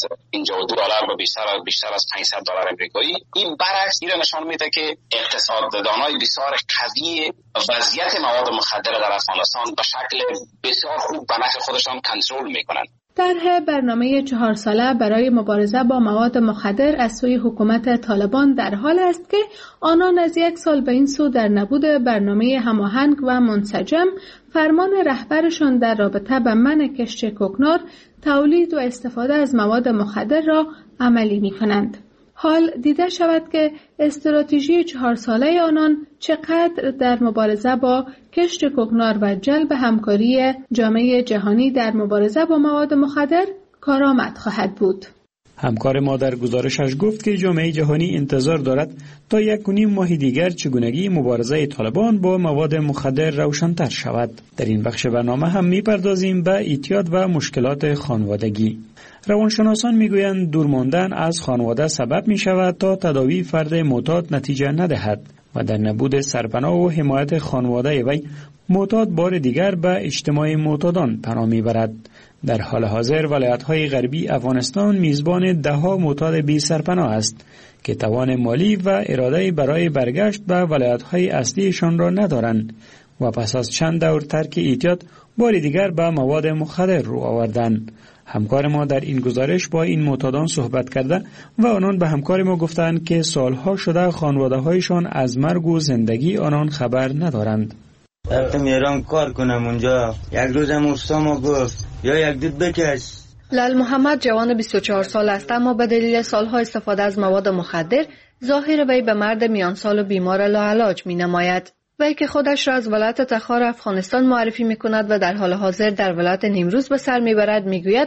$52 به بیشتر از $500 آمریکایی، این برعکس این نشان میده که اقتصاددانای بسیار قوی وضعیت مواد مخدر در افغانستان به شکل بسیار خوب به نفع خودشان کنترل میکنن. طرح برنامه 4 ساله برای مبارزه با مواد مخدر از سوی حکومت طالبان در حال است که آنان از 1 سال به این سو در نبود برنامه هماهنگ و منسجم فرمان رهبرشان در رابطه با منع کشت کوکنار، تولید و استفاده از مواد مخدر را عملی می کنند. حال دیده شود که استراتژی 4 ساله آنان چقدر در مبارزه با کشت کوکنار و جلب همکاری جامعه جهانی در مبارزه با مواد مخدر کارآمد خواهد بود. همکار ما در گزارشش گفت که جامعه جهانی انتظار دارد تا 1.5 ماه دیگر چگونگی مبارزه طالبان با مواد مخدر روشن‌تر شود. در این بخش برنامه هم می‌پردازیم به اعتیاد و مشکلات خانوادگی. روانشناسان میگویند دور ماندن از خانواده سبب می شود تا تداوی فرد معتاد نتیجه ندهد و در نبود سرپناه و حمایت خانواده وی معتاد بار دیگر به اجتماع معتادان پناه میبرد. در حال حاضر ولایت‌های غربی افغانستان میزبان 10 معتاد بی سرپناه است که توان مالی و اراده برای برگشت به ولایت‌های اصلیشان را ندارند و پس از چند دور ترک اعتیاد بار دیگر به مواد مخدر رو آوردند. همکار ما در این گزارش با این معتادان صحبت کرده و آنان به همکار ما گفتند که سالها شده خانواده‌هایشان از مرگ و زندگی آنان خبر ندارند. رفتم ایران کار کنم اونجا، یک روزم اوستا ما گفت یا یک دود بکش. لال محمد جوان 24 سال است، اما به دلیل سالها استفاده از مواد مخدر ظاهر وی به مرد میان سال و بیمار لاعلاج می نماید. وی که خودش را از ولایت تخار افغانستان معرفی می کند و در حال حاضر در ولایت نیمروز به سر می برد می گوید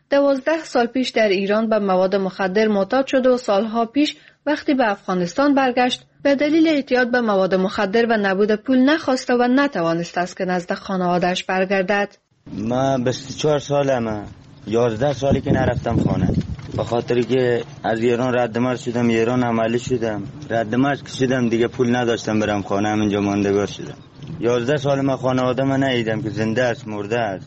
12 سال پیش در ایران به مواد مخدر معتاد شد و سالها پیش وقتی به افغانستان برگشت به دلیل اعتیاد به مواد مخدر و نبود پول نخواسته و نتوانسته است که نزد خانواده‌اش برگردد. من 24 سالمه، 11 سالی که نرفتم خانه، به خاطری که از ایران رد مرز شدم، ایران عملی شدم، رد مرز که شدم دیگه پول نداشتم برم خانه، همینجا ماندگار شدم. 11 سال من خانواده من ندیدم که زنده است مرده است.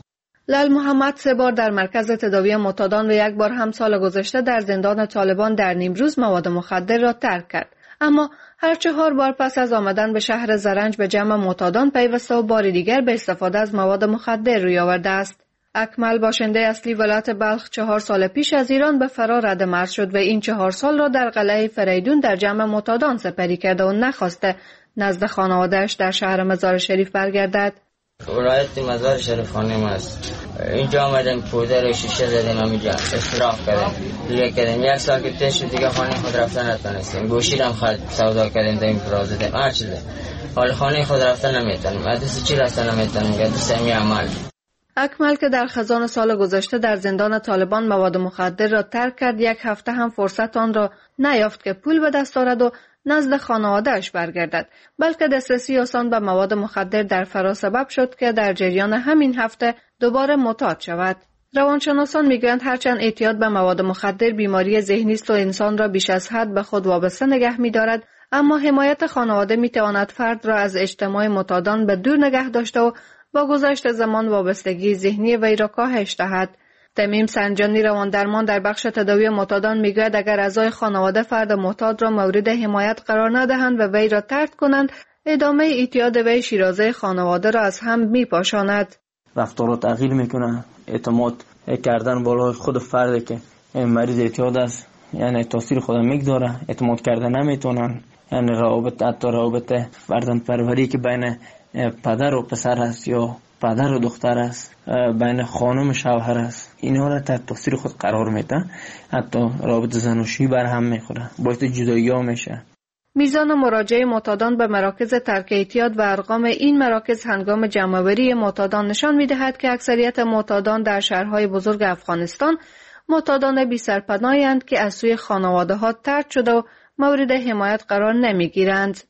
لال محمد 3 بار در مرکز تداوی معتادان و 1 بار هم سال گذشته در زندان طالبان در نیمروز مواد مخدر را ترک کرد. اما هر 4 بار پس از آمدن به شهر زرنج به جمع معتادان پیوسته و بار دیگر به استفاده از مواد مخدر روی آورده است. اکمل باشنده اصلی ولایت بلخ 4 سال پیش از ایران به فرار رد مرز شد و این 4 سال را در قلعه فریدون در جمع معتادان سپری کرده و نخواسته نزد خانواده‌اش در شهر مزار شریف برگردد. ولایت مزار شریف خانم است. اینجا آمدن پودر و شیشه زدن همینجا استراف کردن دیگه کردن. 1 سال که تشت دیگه خانه خود رفتن نتونستیم. گوشی هم خرید سودا کردیم تا این پرا زدیم. هر چیزه حال خانه خود رفتن نمیتونیم. ادرس چی رفتن نمیتونیم. ادرس امی عمل. اکمل که در خزان سال گذشته در زندان طالبان مواد مخدر را ترک کرد 1 هفته هم فرصت آن را نیافت که پول به دست آورد و نزد خانواده‌اش برگردد، بلکه دسترسی آسان به مواد مخدر در فرا سبب شد که در جریان همین هفته دوباره معتاد شود. روانشناسان میگویند هرچند اعتیاد به مواد مخدر بیماری ذهنی است و انسان را بیش از حد به خود وابسته نگه می‌دارد، اما حمایت خانواده می‌تواند فرد را از اجتماع معتادان به دور نگه داشته و با گذشت زمان وابستگی ذهنی وی را کاهش دهد. تمیم سنجانی رواندرمان در بخش تداوی معتادان میگوید اگر اعضای خانواده فرد معتاد را مورد حمایت قرار ندهند و وی را طرد کنند، ادامه اعتیاد وی شیرازه خانواده را از هم میپاشاند. رفتار تغییر میکنه، اعتماد کردن بالای خود فرد که مریض اعتیاد است یعنی تاثیر خود میگذاره، اعتماد کردن نمیتونن، یعنی روابط فرزند پروری که بین پدر و پسر است یا پدر و دختر است، بین خانم و شوهر است، اینا را تحت تاثیر خود قرار میده، حتی رابطه زناشویی بر هم میخوره، باعث جدایی ها میشه. میزان مراجعه معتادان به مراکز ترک اعتیاد و ارقام این مراکز هنگام جمع‌آوری معتادان نشان میدهد که اکثریت معتادان در شهرهای بزرگ افغانستان معتادان بی سرپناهی اند که از سوی خانواده ها طرد شده و مورد حمایت قرار نمیگیرند.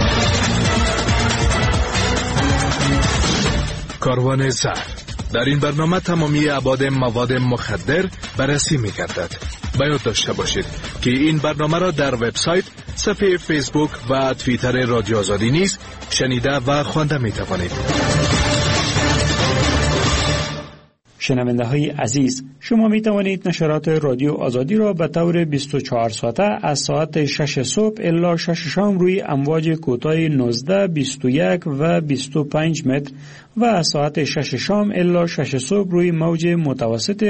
کاروان زهر در این برنامه تمامی ابعاد مواد مخدر بررسی می‌گردد. باید داشته باشید که این برنامه را در وبسایت، صفحه فیسبوک و توییتر رادیو آزادی نیز شنیده و خوانده می‌توانید. شنونده های عزیز، شما می توانید نشرات رادیو آزادی را به طور 24 ساعته از ساعت 6 صبح الی 6 شام روی امواج کوتاه 19، 21 و 25 متر و از ساعت 6 شام الی 6 صبح روی موج متوسط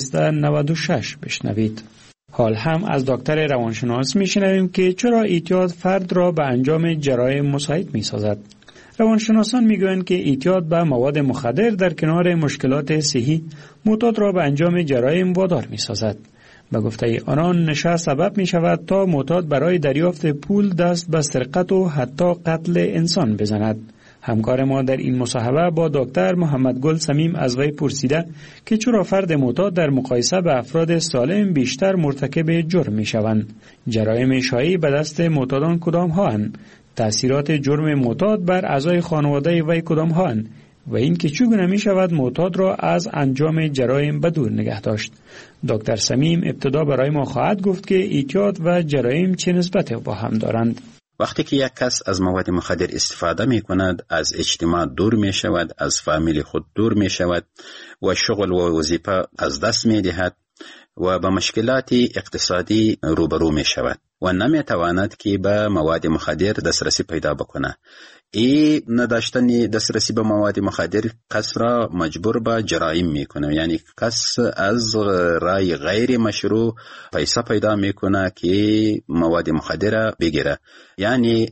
1296 بشنوید. حال هم از دکتر روانشناس می شنویم که چرا اعتیاد فرد را به انجام جرایم مساعد می سازد. روانشناسان میگویند که اعتیاد به مواد مخدر در کنار مشکلات صحی معتاد را به انجام جرایم وادار می‌سازد. به گفته آنان نشه سبب می‌شود تا معتاد برای دریافت پول دست به سرقت و حتی قتل انسان بزند. همکار ما در این مصاحبه با دکتر محمد گل صمیم از وی پرسیده که چرا فرد معتاد در مقایسه به افراد سالم بیشتر مرتکب جرم می‌شوند. جرایم شایع به دست معتادان کدام هاند؟ تأثیرات جرم معتاد بر اعضای خانواده وی کدام هاند و اینکه چگونه می شود معتاد را از انجام جرایم به دور نگه داشت. دکتر صمیم ابتدا برای ما خواهد گفت که اعتیاد و جرایم چه نسبت با هم دارند. وقتی که یک کس از مواد مخدر استفاده می کند، از اجتماع دور می شود، از فامیل خود دور می شود و شغل و وظیفه از دست می دهد و به مشکلات اقتصادی روبرو می شود و نمی تواند که به مواد مخدر دسترسی پیدا بکنه. این نداشتن دسترسی به مواد مخدر کس را مجبور به جرایم میکنه، یعنی کس از رای غیر مشروع پیسه پیدا میکنه که مواد مخدر بگیره، یعنی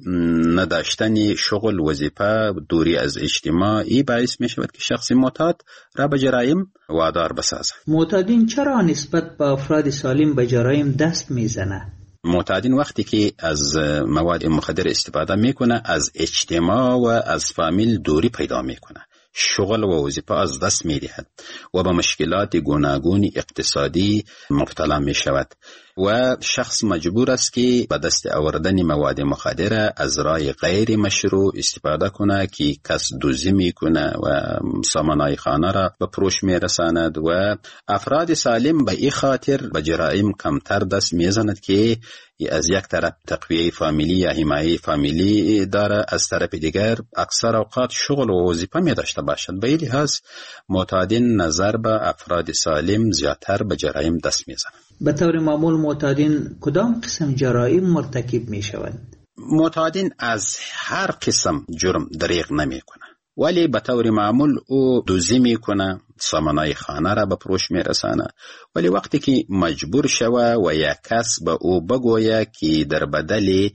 نداشتن شغل، وظیفه، دوری از اجتماع، این باعث میشود که شخص معتاد را به جرایم وادار بسازه. معتادین چرا نسبت به افراد سالم به جرایم دست میزنه؟ معتادین وقتی که از مواد مخدر استفاده میکنه از اجتماع و از فامیل دوری پیدا میکنه، شغل و وظیفه از دست میدهد و به مشکلات گوناگون اقتصادی مبتلا میشود و شخص مجبور است که به دست آوردن مواد مخدر از راه غیر مشروع استفاده کنه که کس دزدی میکنه و سامانهای خانه را به فروش میرساند و افراد سالم به این خاطر به جرایم کمتر دست میزند که از یک طرف تقویه فامیلی یا حمایه فامیلی داره، از طرف دیگر اکثر اوقات شغل و وظیفه می داشته باشد. به این لحاظ معتادین نظر به افراد سالم زیادتر به جرایم دست می زنند. به طور معمول معتادین کدام قسم جرایم مرتکب می شوند؟ معتادین از هر قسم جرم دریغ نمی کنه، ولی به طور معمول او دزدی می کنه، سامانای خانه را به فروش می رسانه، ولی وقتی که مجبور شوه و یک کس به او بگویه که در بدل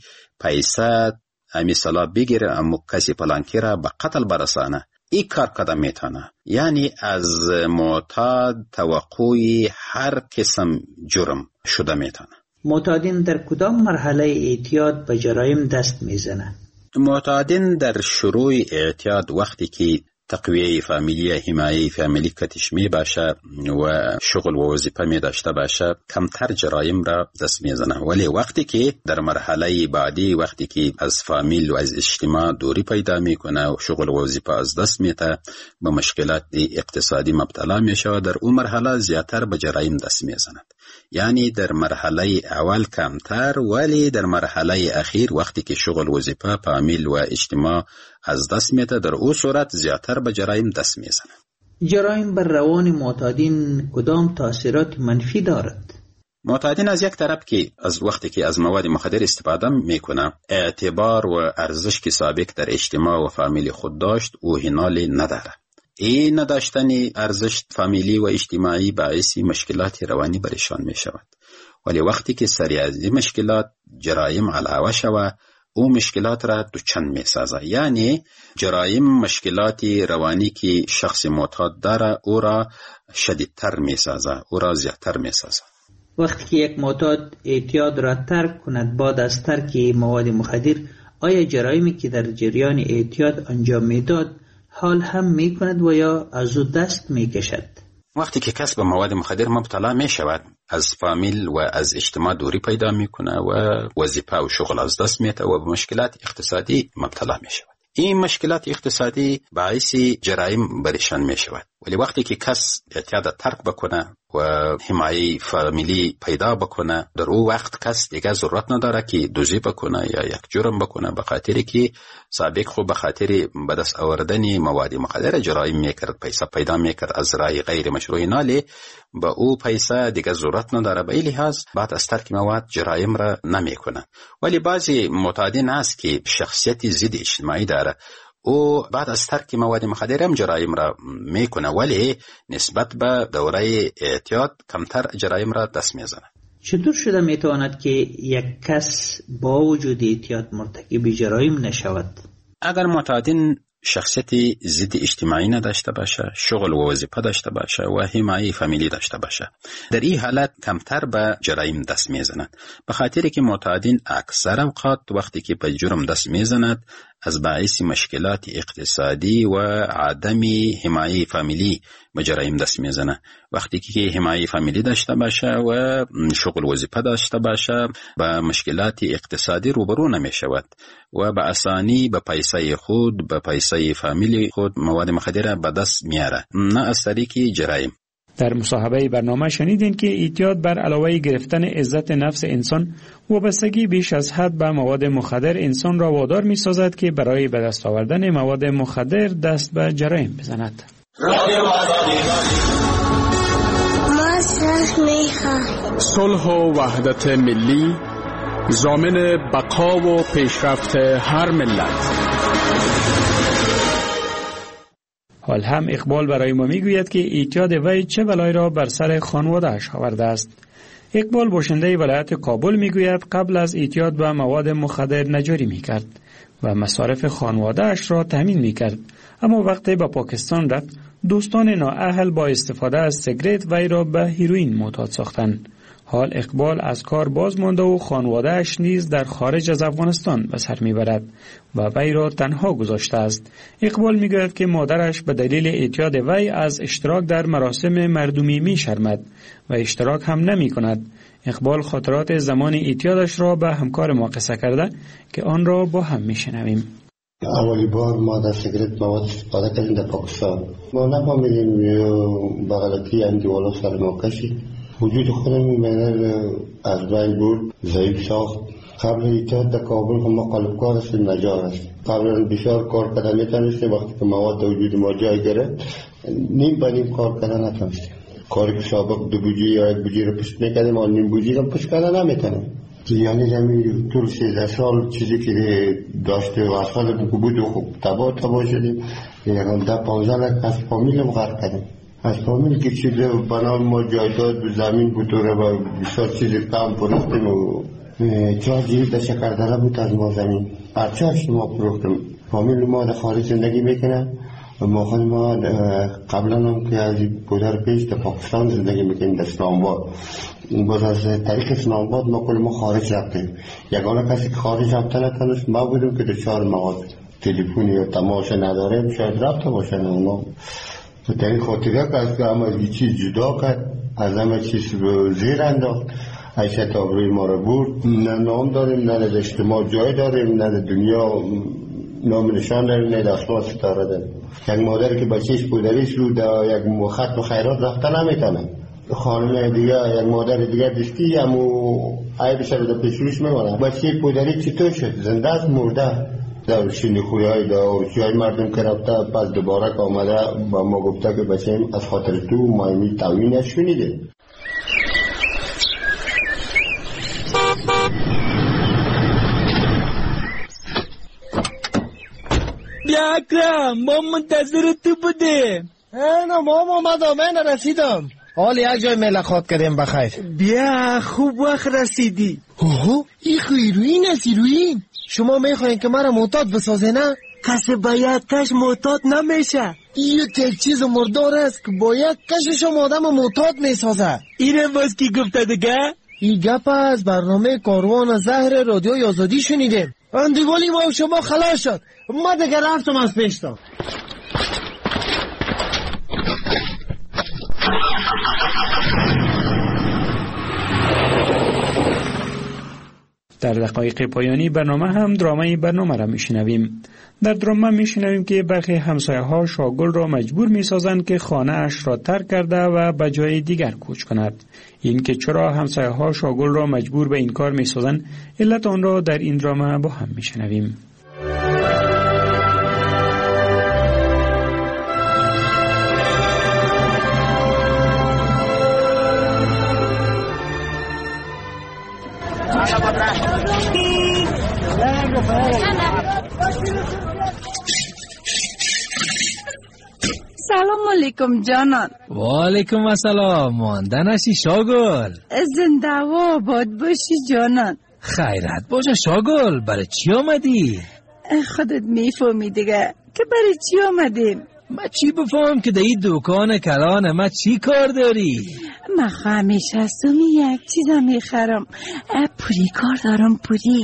پیسه امی صلاح بگیره امو کسی پلانکی را به قتل برسانه، این کار کدام میتونه. یعنی از معتاد توقعی هر قسم جرم شده میتونه. معتادین در کدام مرحله اعتیاد به جرایم دست میزنه؟ معتادین در شروع اعتیاد وقتی که تقویه فامیلی، حمایه فامیلی کتش می باشه و شغل و وظیفه می داشته باشه، کمتر جرایم را دست می زنه. ولی وقتی که در مرحله بعدی، وقتی که از فامیل و از اجتماع دوری پیدا می کنه و شغل و وظیفه از دست می ته، به مشکلات اقتصادی مبتلا می شود، در اون مرحله زیادتر به جرایم دست می زند. یعنی در مرحله اول کمتر، ولی در مرحله اخیر وقتی که شغل وظیفه، فامیل و اجتماع از دست میده، در او صورت زیادتر به جرایم دست میزنه. جرایم بر روان معتادین کدام تاثیرات منفی دارد؟ معتادین از یک طرف که از وقتی که از مواد مخدر استفاده میکنه، اعتبار و ارزش که سابق در اجتماع و فامیل خود داشت او هنال نداره. این نداشتن ارزش فامیلی و اجتماعی باعث مشکلات روانی برشان می شود. ولی وقتی که سری از این مشکلات جرایم علاوه شود، او مشکلات را دوچند می سازه. یعنی جرایم مشکلاتی روانی که شخص معتاد داره او را شدیدتر می سازه، او را زیادتر می سازه. وقتی که یک معتاد اعتیاد را ترک کند بعد از ترک مواد مخدر، آیا جرایمی که در جریان اعتیاد انجام می داد حال هم می کند و یا از او دست می کشد؟ وقتی که کس به مواد مخدر مبتلا می شود، از فامیل و از اجتماع دوری پیدا می کنه و وظیفه و شغل از دست می ته و به مشکلات اقتصادی مبتلا می شود. این مشکلات اقتصادی باعث جرایم برشان می شود. ولی وقتی که کس اعتیاد ترک بکنه و حمایه فامیلی پیدا بکنه، در او وقت کس دیگه ضرورت نداره که دزدی بکنه یا یک جرم بکنه، به خاطر که سابق خود به خاطر به دست آوردن مواد مخدر جرایم میکرد، پیسه پیدا میکرد از رای غیر مشروع، نالی به او پیسه دیگه ضرورت نداره. به این لحاظ بعد از ترک مواد جرایم را نمیکنه. ولی بعضی معتادین هست که شخصیت ضد اجتماعی داره، او بعد از ترک مواد مخدر هم جرایم را میکنه، ولی نسبت به دوره اعتیاد کمتر جرایم را دست میزنه. چطور شده میتواند که یک کس با وجود اعتیاد مرتکب جرایم نشود؟ اگر معتادین شخصیت ضد اجتماعی نداشته باشه، شغل و وظیفه داشته باشه و حمایه فامیلی داشته باشه، در این حالت کمتر به جرایم دست میزنند. به خاطر که معتادین اکثر اوقات وقتی که به جرم دست میزنند از باعث مشکلات اقتصادی و عدم حمایه فامیلی به جرایم دست میزنه. وقتی که حمایه فامیلی داشته باشه و شغل وظیفه داشته باشه با مشکلات اقتصادی روبرو نمیشود و به آسانی به پیسه خود، به پیسه فامیلی خود مواد مخدر به دست میاره، نه از طریق جرایم. در مصاحبه برنامه شنیدین که اعتیاد بر علاوه گرفتن عزت نفس انسان، وابستگی بیش از حد به مواد مخدر انسان را وادار می سازد که برای به دست آوردن مواد مخدر دست به جرایم بزند. صلح و وحدت ملی ضامن بقا و پیشرفت هر ملت. حال هم اقبال برای ما میگوید که اعتیاد وی چه بلایی را بر سر خانواده‌اش آورده است. اقبال باشنده ولایت کابل میگوید قبل از اعتیاد به مواد مخدر نجاری میکرد و مصارف خانواده‌اش را تامین میکرد، اما وقتی به پاکستان رفت دوستان نااهل با استفاده از سیگرت وی را به هیروئین معتاد ساختند. حال اقبال از کار باز مانده و خانواده‌اش نیز در خارج از افغانستان به سر میبرد و وی را تنها گذاشته است. اقبال میگوید که مادرش به دلیل اعتیاد وی از اشتراک در مراسم مردمی میشرمد و اشتراک هم نمی کند. اقبال خاطرات زمان اعتیادش را به همکار ما قصه کرده که آن را با هم میشنویم. اولی بار ما در سیگرت مواد استفاده کردیم در پاکستان. ما نفهمیدیم بغلتی اندیوالا سر ما کشید. وجود خودم از بین بود، ضعیف ساخت. قبل ایجاد در کابل ما قلبکار هستیم، نجار هستیم. قبلا بسیار کار کردن میتونستیم، وقتی که مواد وجود ما جای گرفت نیم به نیم کار کردن نتونستیم. کاری که سابق 2 بوجی یا 1 بوجی رو پشت میکردیم و نیم بوجی رو پشت کردن نمیتونیم. یعنی زمین طول 13 سال چیزی که داشته و اصلا بود و خوب تباه شدیم. یکم 10-15 لک از فامیل هم غرق کردیم. از فامیل که چیزی بنام ما جایداد و زمین بود و بسیار چیزی کم پرستیم و 4 جیب در شکردره بود از ما زمین. پرچه‌اش ما پروختیم. فامیل ما در خارج زندگی میکنن و ما خود ما قبلا هم که از پدر پیش در پاکستان زندگی میکنیم در اسلام آباد. باز از طریق اسلام آباد ما کل ما خارج رفتیم. یگانه کسی که خارج رفته نتونست ما بودیم که دچار مواد تلفنی و تماس نداریم شاید رفته باشن. اونا در این خاطره که از همه چیز جدا کرد، از همه چیز زیر انداخت، حیثیت آبروی ما رو برد. نه نام داریم، نه در اجتماع جای داریم، نه در دنیا نام نشان داریم، نه در آسمان ستاره داریم. یک مادر که بچهش پدریش رو در یک ختم خیرات رفته نمیتونه. خانم دیگه یک مادر دیگه دستی همو عیبش رو در پیشروش میمونه. بچه پدری چطور شد؟ زنده است مرده؟ در شینخوی های در ارچی های مردم که رفته، پس دوباره که آمده با ما گفته که بچه‌ام از خاطر تو مایمی تاوینش شنیده. بیا اکرم، ما منتظر تو بودیم. نه مام اومدم، من رسیدم. حال یک جای ملاقات کردیم بخیر. بیا خوب وقت رسیدی. اوه این هیروین است. هیروین شما میخواین که مرا معتاد بسازه نه؟ کسی باید کش معتاد نمیشه. این یک چیز مردار است که باید کشش آدم معتاد میسازه. اینه باز کی گفته دیگه؟ این گپ از برنامه کاروان زهر رادیو آزادی شنیدیم. اندیوالی ما شما خلاص شد. ما دیگه رفتم از پیشتم. در دقایق پایانی برنامه هم درامای برنامه را میشنویم. در درامه میشنویم که برخی همسایه ها شاگل را مجبور میسازند که خانه اش را ترک کرده و به جای دیگر کوچ کند. این که چرا همسایه ها شاگل را مجبور به این کار میسازند، علت آن را در این درامه با هم میشنویم. سلام علیکم جانان. و علیکم السلام. مانده نشی شاگل. زنده و آباد باشی جانان. خیرت باشه شاگل. برای چی آمدی؟ خودت میفهمی دیگه که برای چی آمدیم. ما چی بفهم که در این دکان کلانه ما چی کار داری؟ ما همیشه هستم یک چیزا میخرم. پوری کار دارم. پوری.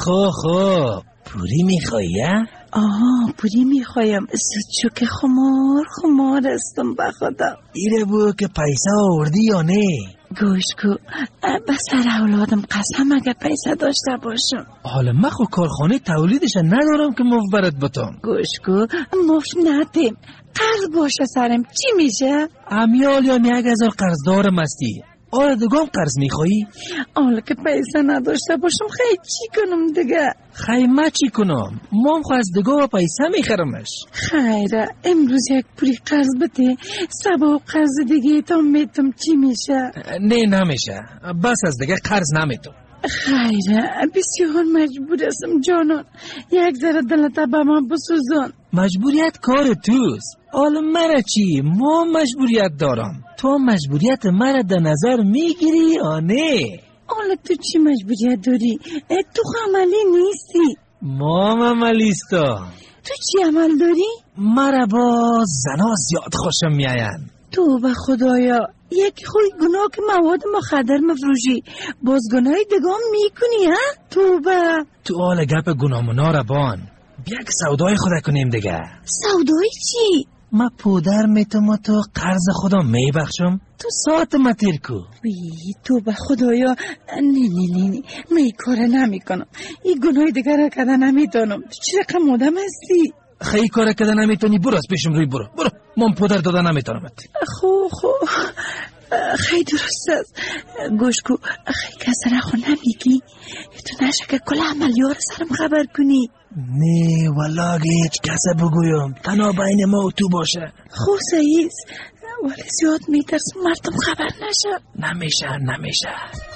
خب پوری میخوایی؟ آها پوری میخوایم. زود که خمار هستم به خدا. ایره بو که پیسه آوردی یا نه؟ گوش کو به سر اولادم قسم اگه پیسه داشته باشم. حالا من خو کارخانه تولیدش ندارم که مفت برات بتم. گوش کو مفت ندیم، قرض باشه سرم. چی میشه؟ امیال یا 1000 قرض دارم استی. آره دگام قرض میخوایی؟ حالا که پیسه نداشته باشم خیلی چی کنم دیگه؟ ما چی کنم؟ مام خو از دگاه و پیسه میخرمش. خیره امروز یک پوری قرض بده، سبا قرض دیگه تا میتم. چی میشه؟ نه نمیشه، بس از دیگه قرض نمیتم. خیره بسیار مجبور هستم جانان، یک ذره دلتا به من بسوزان. مجبوریت کار توست. حالا مرا چی؟ ما مجبوریت دارم. تو مجبوریت مرا در نظر میگیری یا نه؟ حالا تو چی مجبوریت داری؟ تو عملی نیستی. ما عملیستم. تو چی عمل داری؟ مرا با زنا زیاد خوشم میاین. تو به خدایا یکی خوی گناه که مواد مخدر مفروشی، باز گناه دگام میکنی ها؟ تو حال گپ گناه منا را بان. بیا که سودای خدا کنیم دیگه. سودای چی؟ ما پودر میتم و تو قرض خدا میبخشم، تو ساعت ما تیر کو. تو به خدایا نه من این کار نمی کنم. این گناه دیگر را کده نمیتونم. تو چی رقم آدم هستی؟ خیلی کار کده نمیتونی، برو از پیشم روی برو. من پودر داده نمیتونم. خو خیلی درست است. گوش کو خیلی کسی را خو نمیگی؟ تو نشه کل عملیار سرم خبر کنی؟ نه والله هیچ کسی بگویم، تنها بین ما و تو باشه. خوب سعیست ولی زیاد میترسم مردم خبر نشه. نمیشه.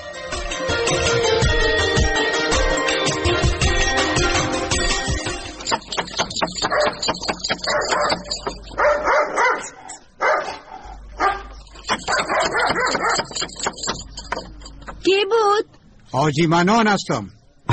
کی بود؟ حاجی منان هستم.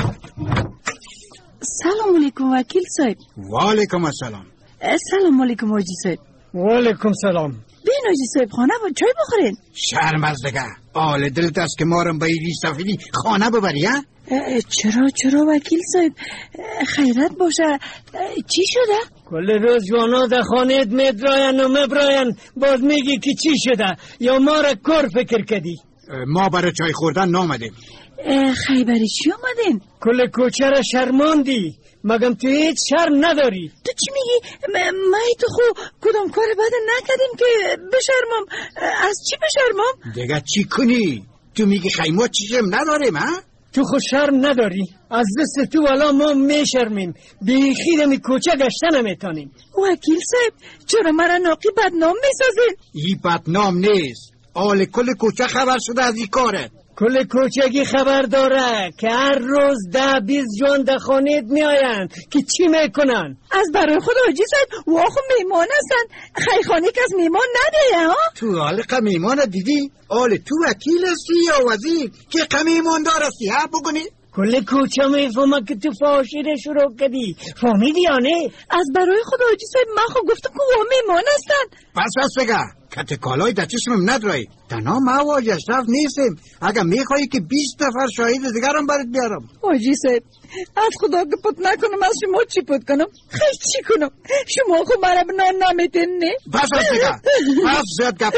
سلام علیکم وکیل صاحب. و علیکم السلام. سلام علیکم حاجی صاحب. و علیکم سلام. بین حاجی صاحب خانه بود چای بخورین. شرم از دگه آل دلت است که مارم به ایری سفیدی خانه ببری ها؟ چرا وکیل صاحب خیرت باشه. چی شده؟ کل روز جوانا در خانه میدراین و مبراین، باز میگی که چی شده یا ما را کار فکر کردی؟ ما برای چای خوردن نامدیم. خیبری چی آمدین؟ کل کوچه را شرماندی، مگم تو هیچ شرم نداری؟ تو چی میگی؟ ما تو خو کدام کار بد نکردیم که بشرمم؟ از چی بشرمم؟ دیگه چی کنی؟ تو میگی خیمه چیزم نداریم ها؟ تو خود شرم نداری؟ از دست تو والا ما میشرمیم، بیخی دمی کوچه گشته نمیتانیم. وکیل صاحب چرا مرا ناقی بدنام میسازین؟ ای بدنام نیست، آل کل کوچه خبر شده از این کاره. کل کوچگی خبر داره که هر روز 10-20 جوان در خانه می آین که چی میکنن؟ از برای خود حاجی صاحب واخو میمان هستن، خیخانه که از میمان نده ها؟ تو حالق میمان دیدی؟ آل تو وکیل هستی یا وزیر که میمان دار هستی ها بگونی؟ کل کوچه میفهمه که تو فاشیره شروع کردی، فهمیدی یا نه؟ از برای خود حاجی صاحب من خو گفتم که وا میمان هستن. پس از بگه کت کالای در چشمم ندرایی، تنها ما و اشرف نیستیم. اگر میخوایی که 20 نفر شاهد دیگرم برات بیارم. حاجی صاحب از خدا که پت نکنم، از شما چی پت کنم؟ خیلی چی کنم؟ شما خو مرا بنان نمیتین نه؟ بس از دیگه بس زیاد گپ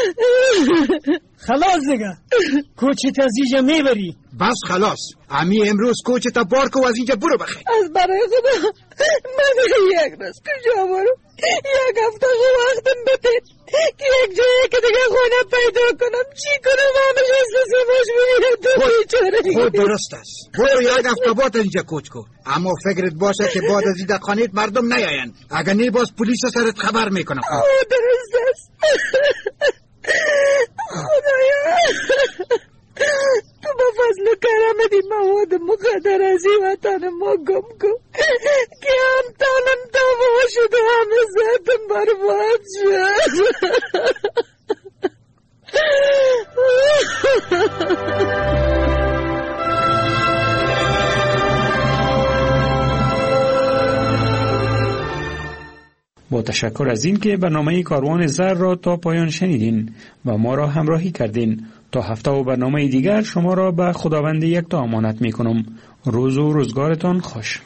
خلاص دیگه کوچه تا از اینجا میبری. بس خلاص امی امروز کوچه تا بارکو از اینجا برو بخیر. از برای خدا من یک روز کجا برو؟ یک هفته خو وقتم بتید که یک جایی که دیگه خونه پیدا کنم. چی کنم؟ همش احساس مجبوریت خود درست است. برو یک هفته بعد اینجا کوچ کن، اما فکرت باشه که بعد از این خانیت مردم نیاین، اگر نی باز پلیس سرت خبر میکنه. درست است. خدایا تو با فضل و کرمت این مواد مخدر از این وطن ما گم کن که هم تانم تمام شد و همه ذاتم برباد شد. با تشکر از این که برنامه کاروان زر را تا پایان شنیدین و ما را همراهی کردین. تا هفته و برنامه دیگر شما را به خداوند یکتا امانت می کنم. روز و روزگارتان خوش.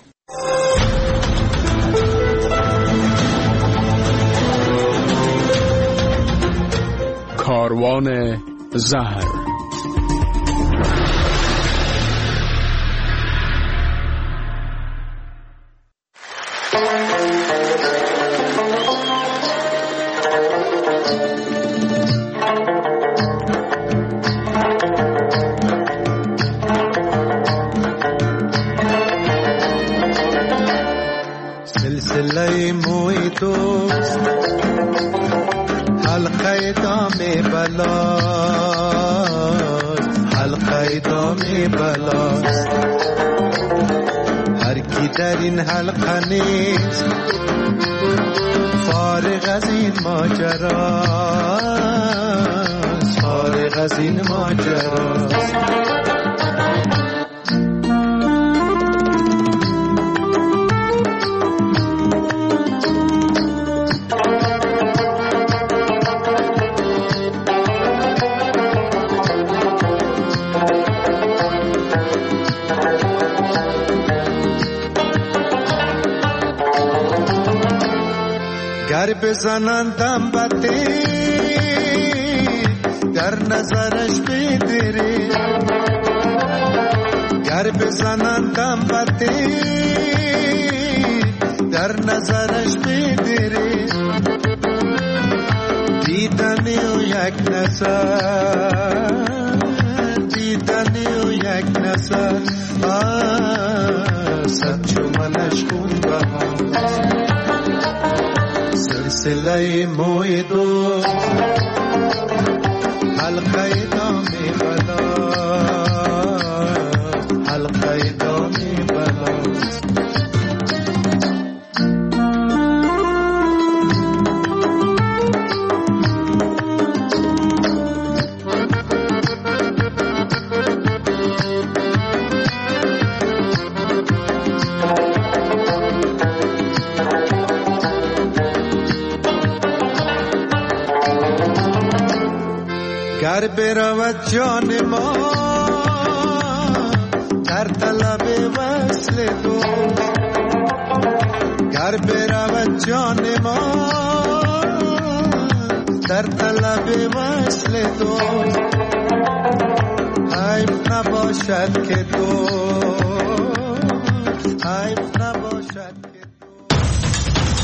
کاروان زهر. سلسله موی دوست حلقه دام بلاست، حلقه دام بلاست. هر کی در این حلقه نیست فارغ از این ماجراست، فارغ از این ماجراست. گر بزنندم بده در نظرش بدره، گر بزنندم بده در نظرش بدره. دیدنی و یک نظر دیدنی و یک نظر صد چومنش خون بهار سلسله موی دو حلقه دامی بلا حلقه دامی بلا گر برود جان ما در طلب وصل تو گر برود جان ما در طلب وصل تو حیف نباشد که تو حیف نباشد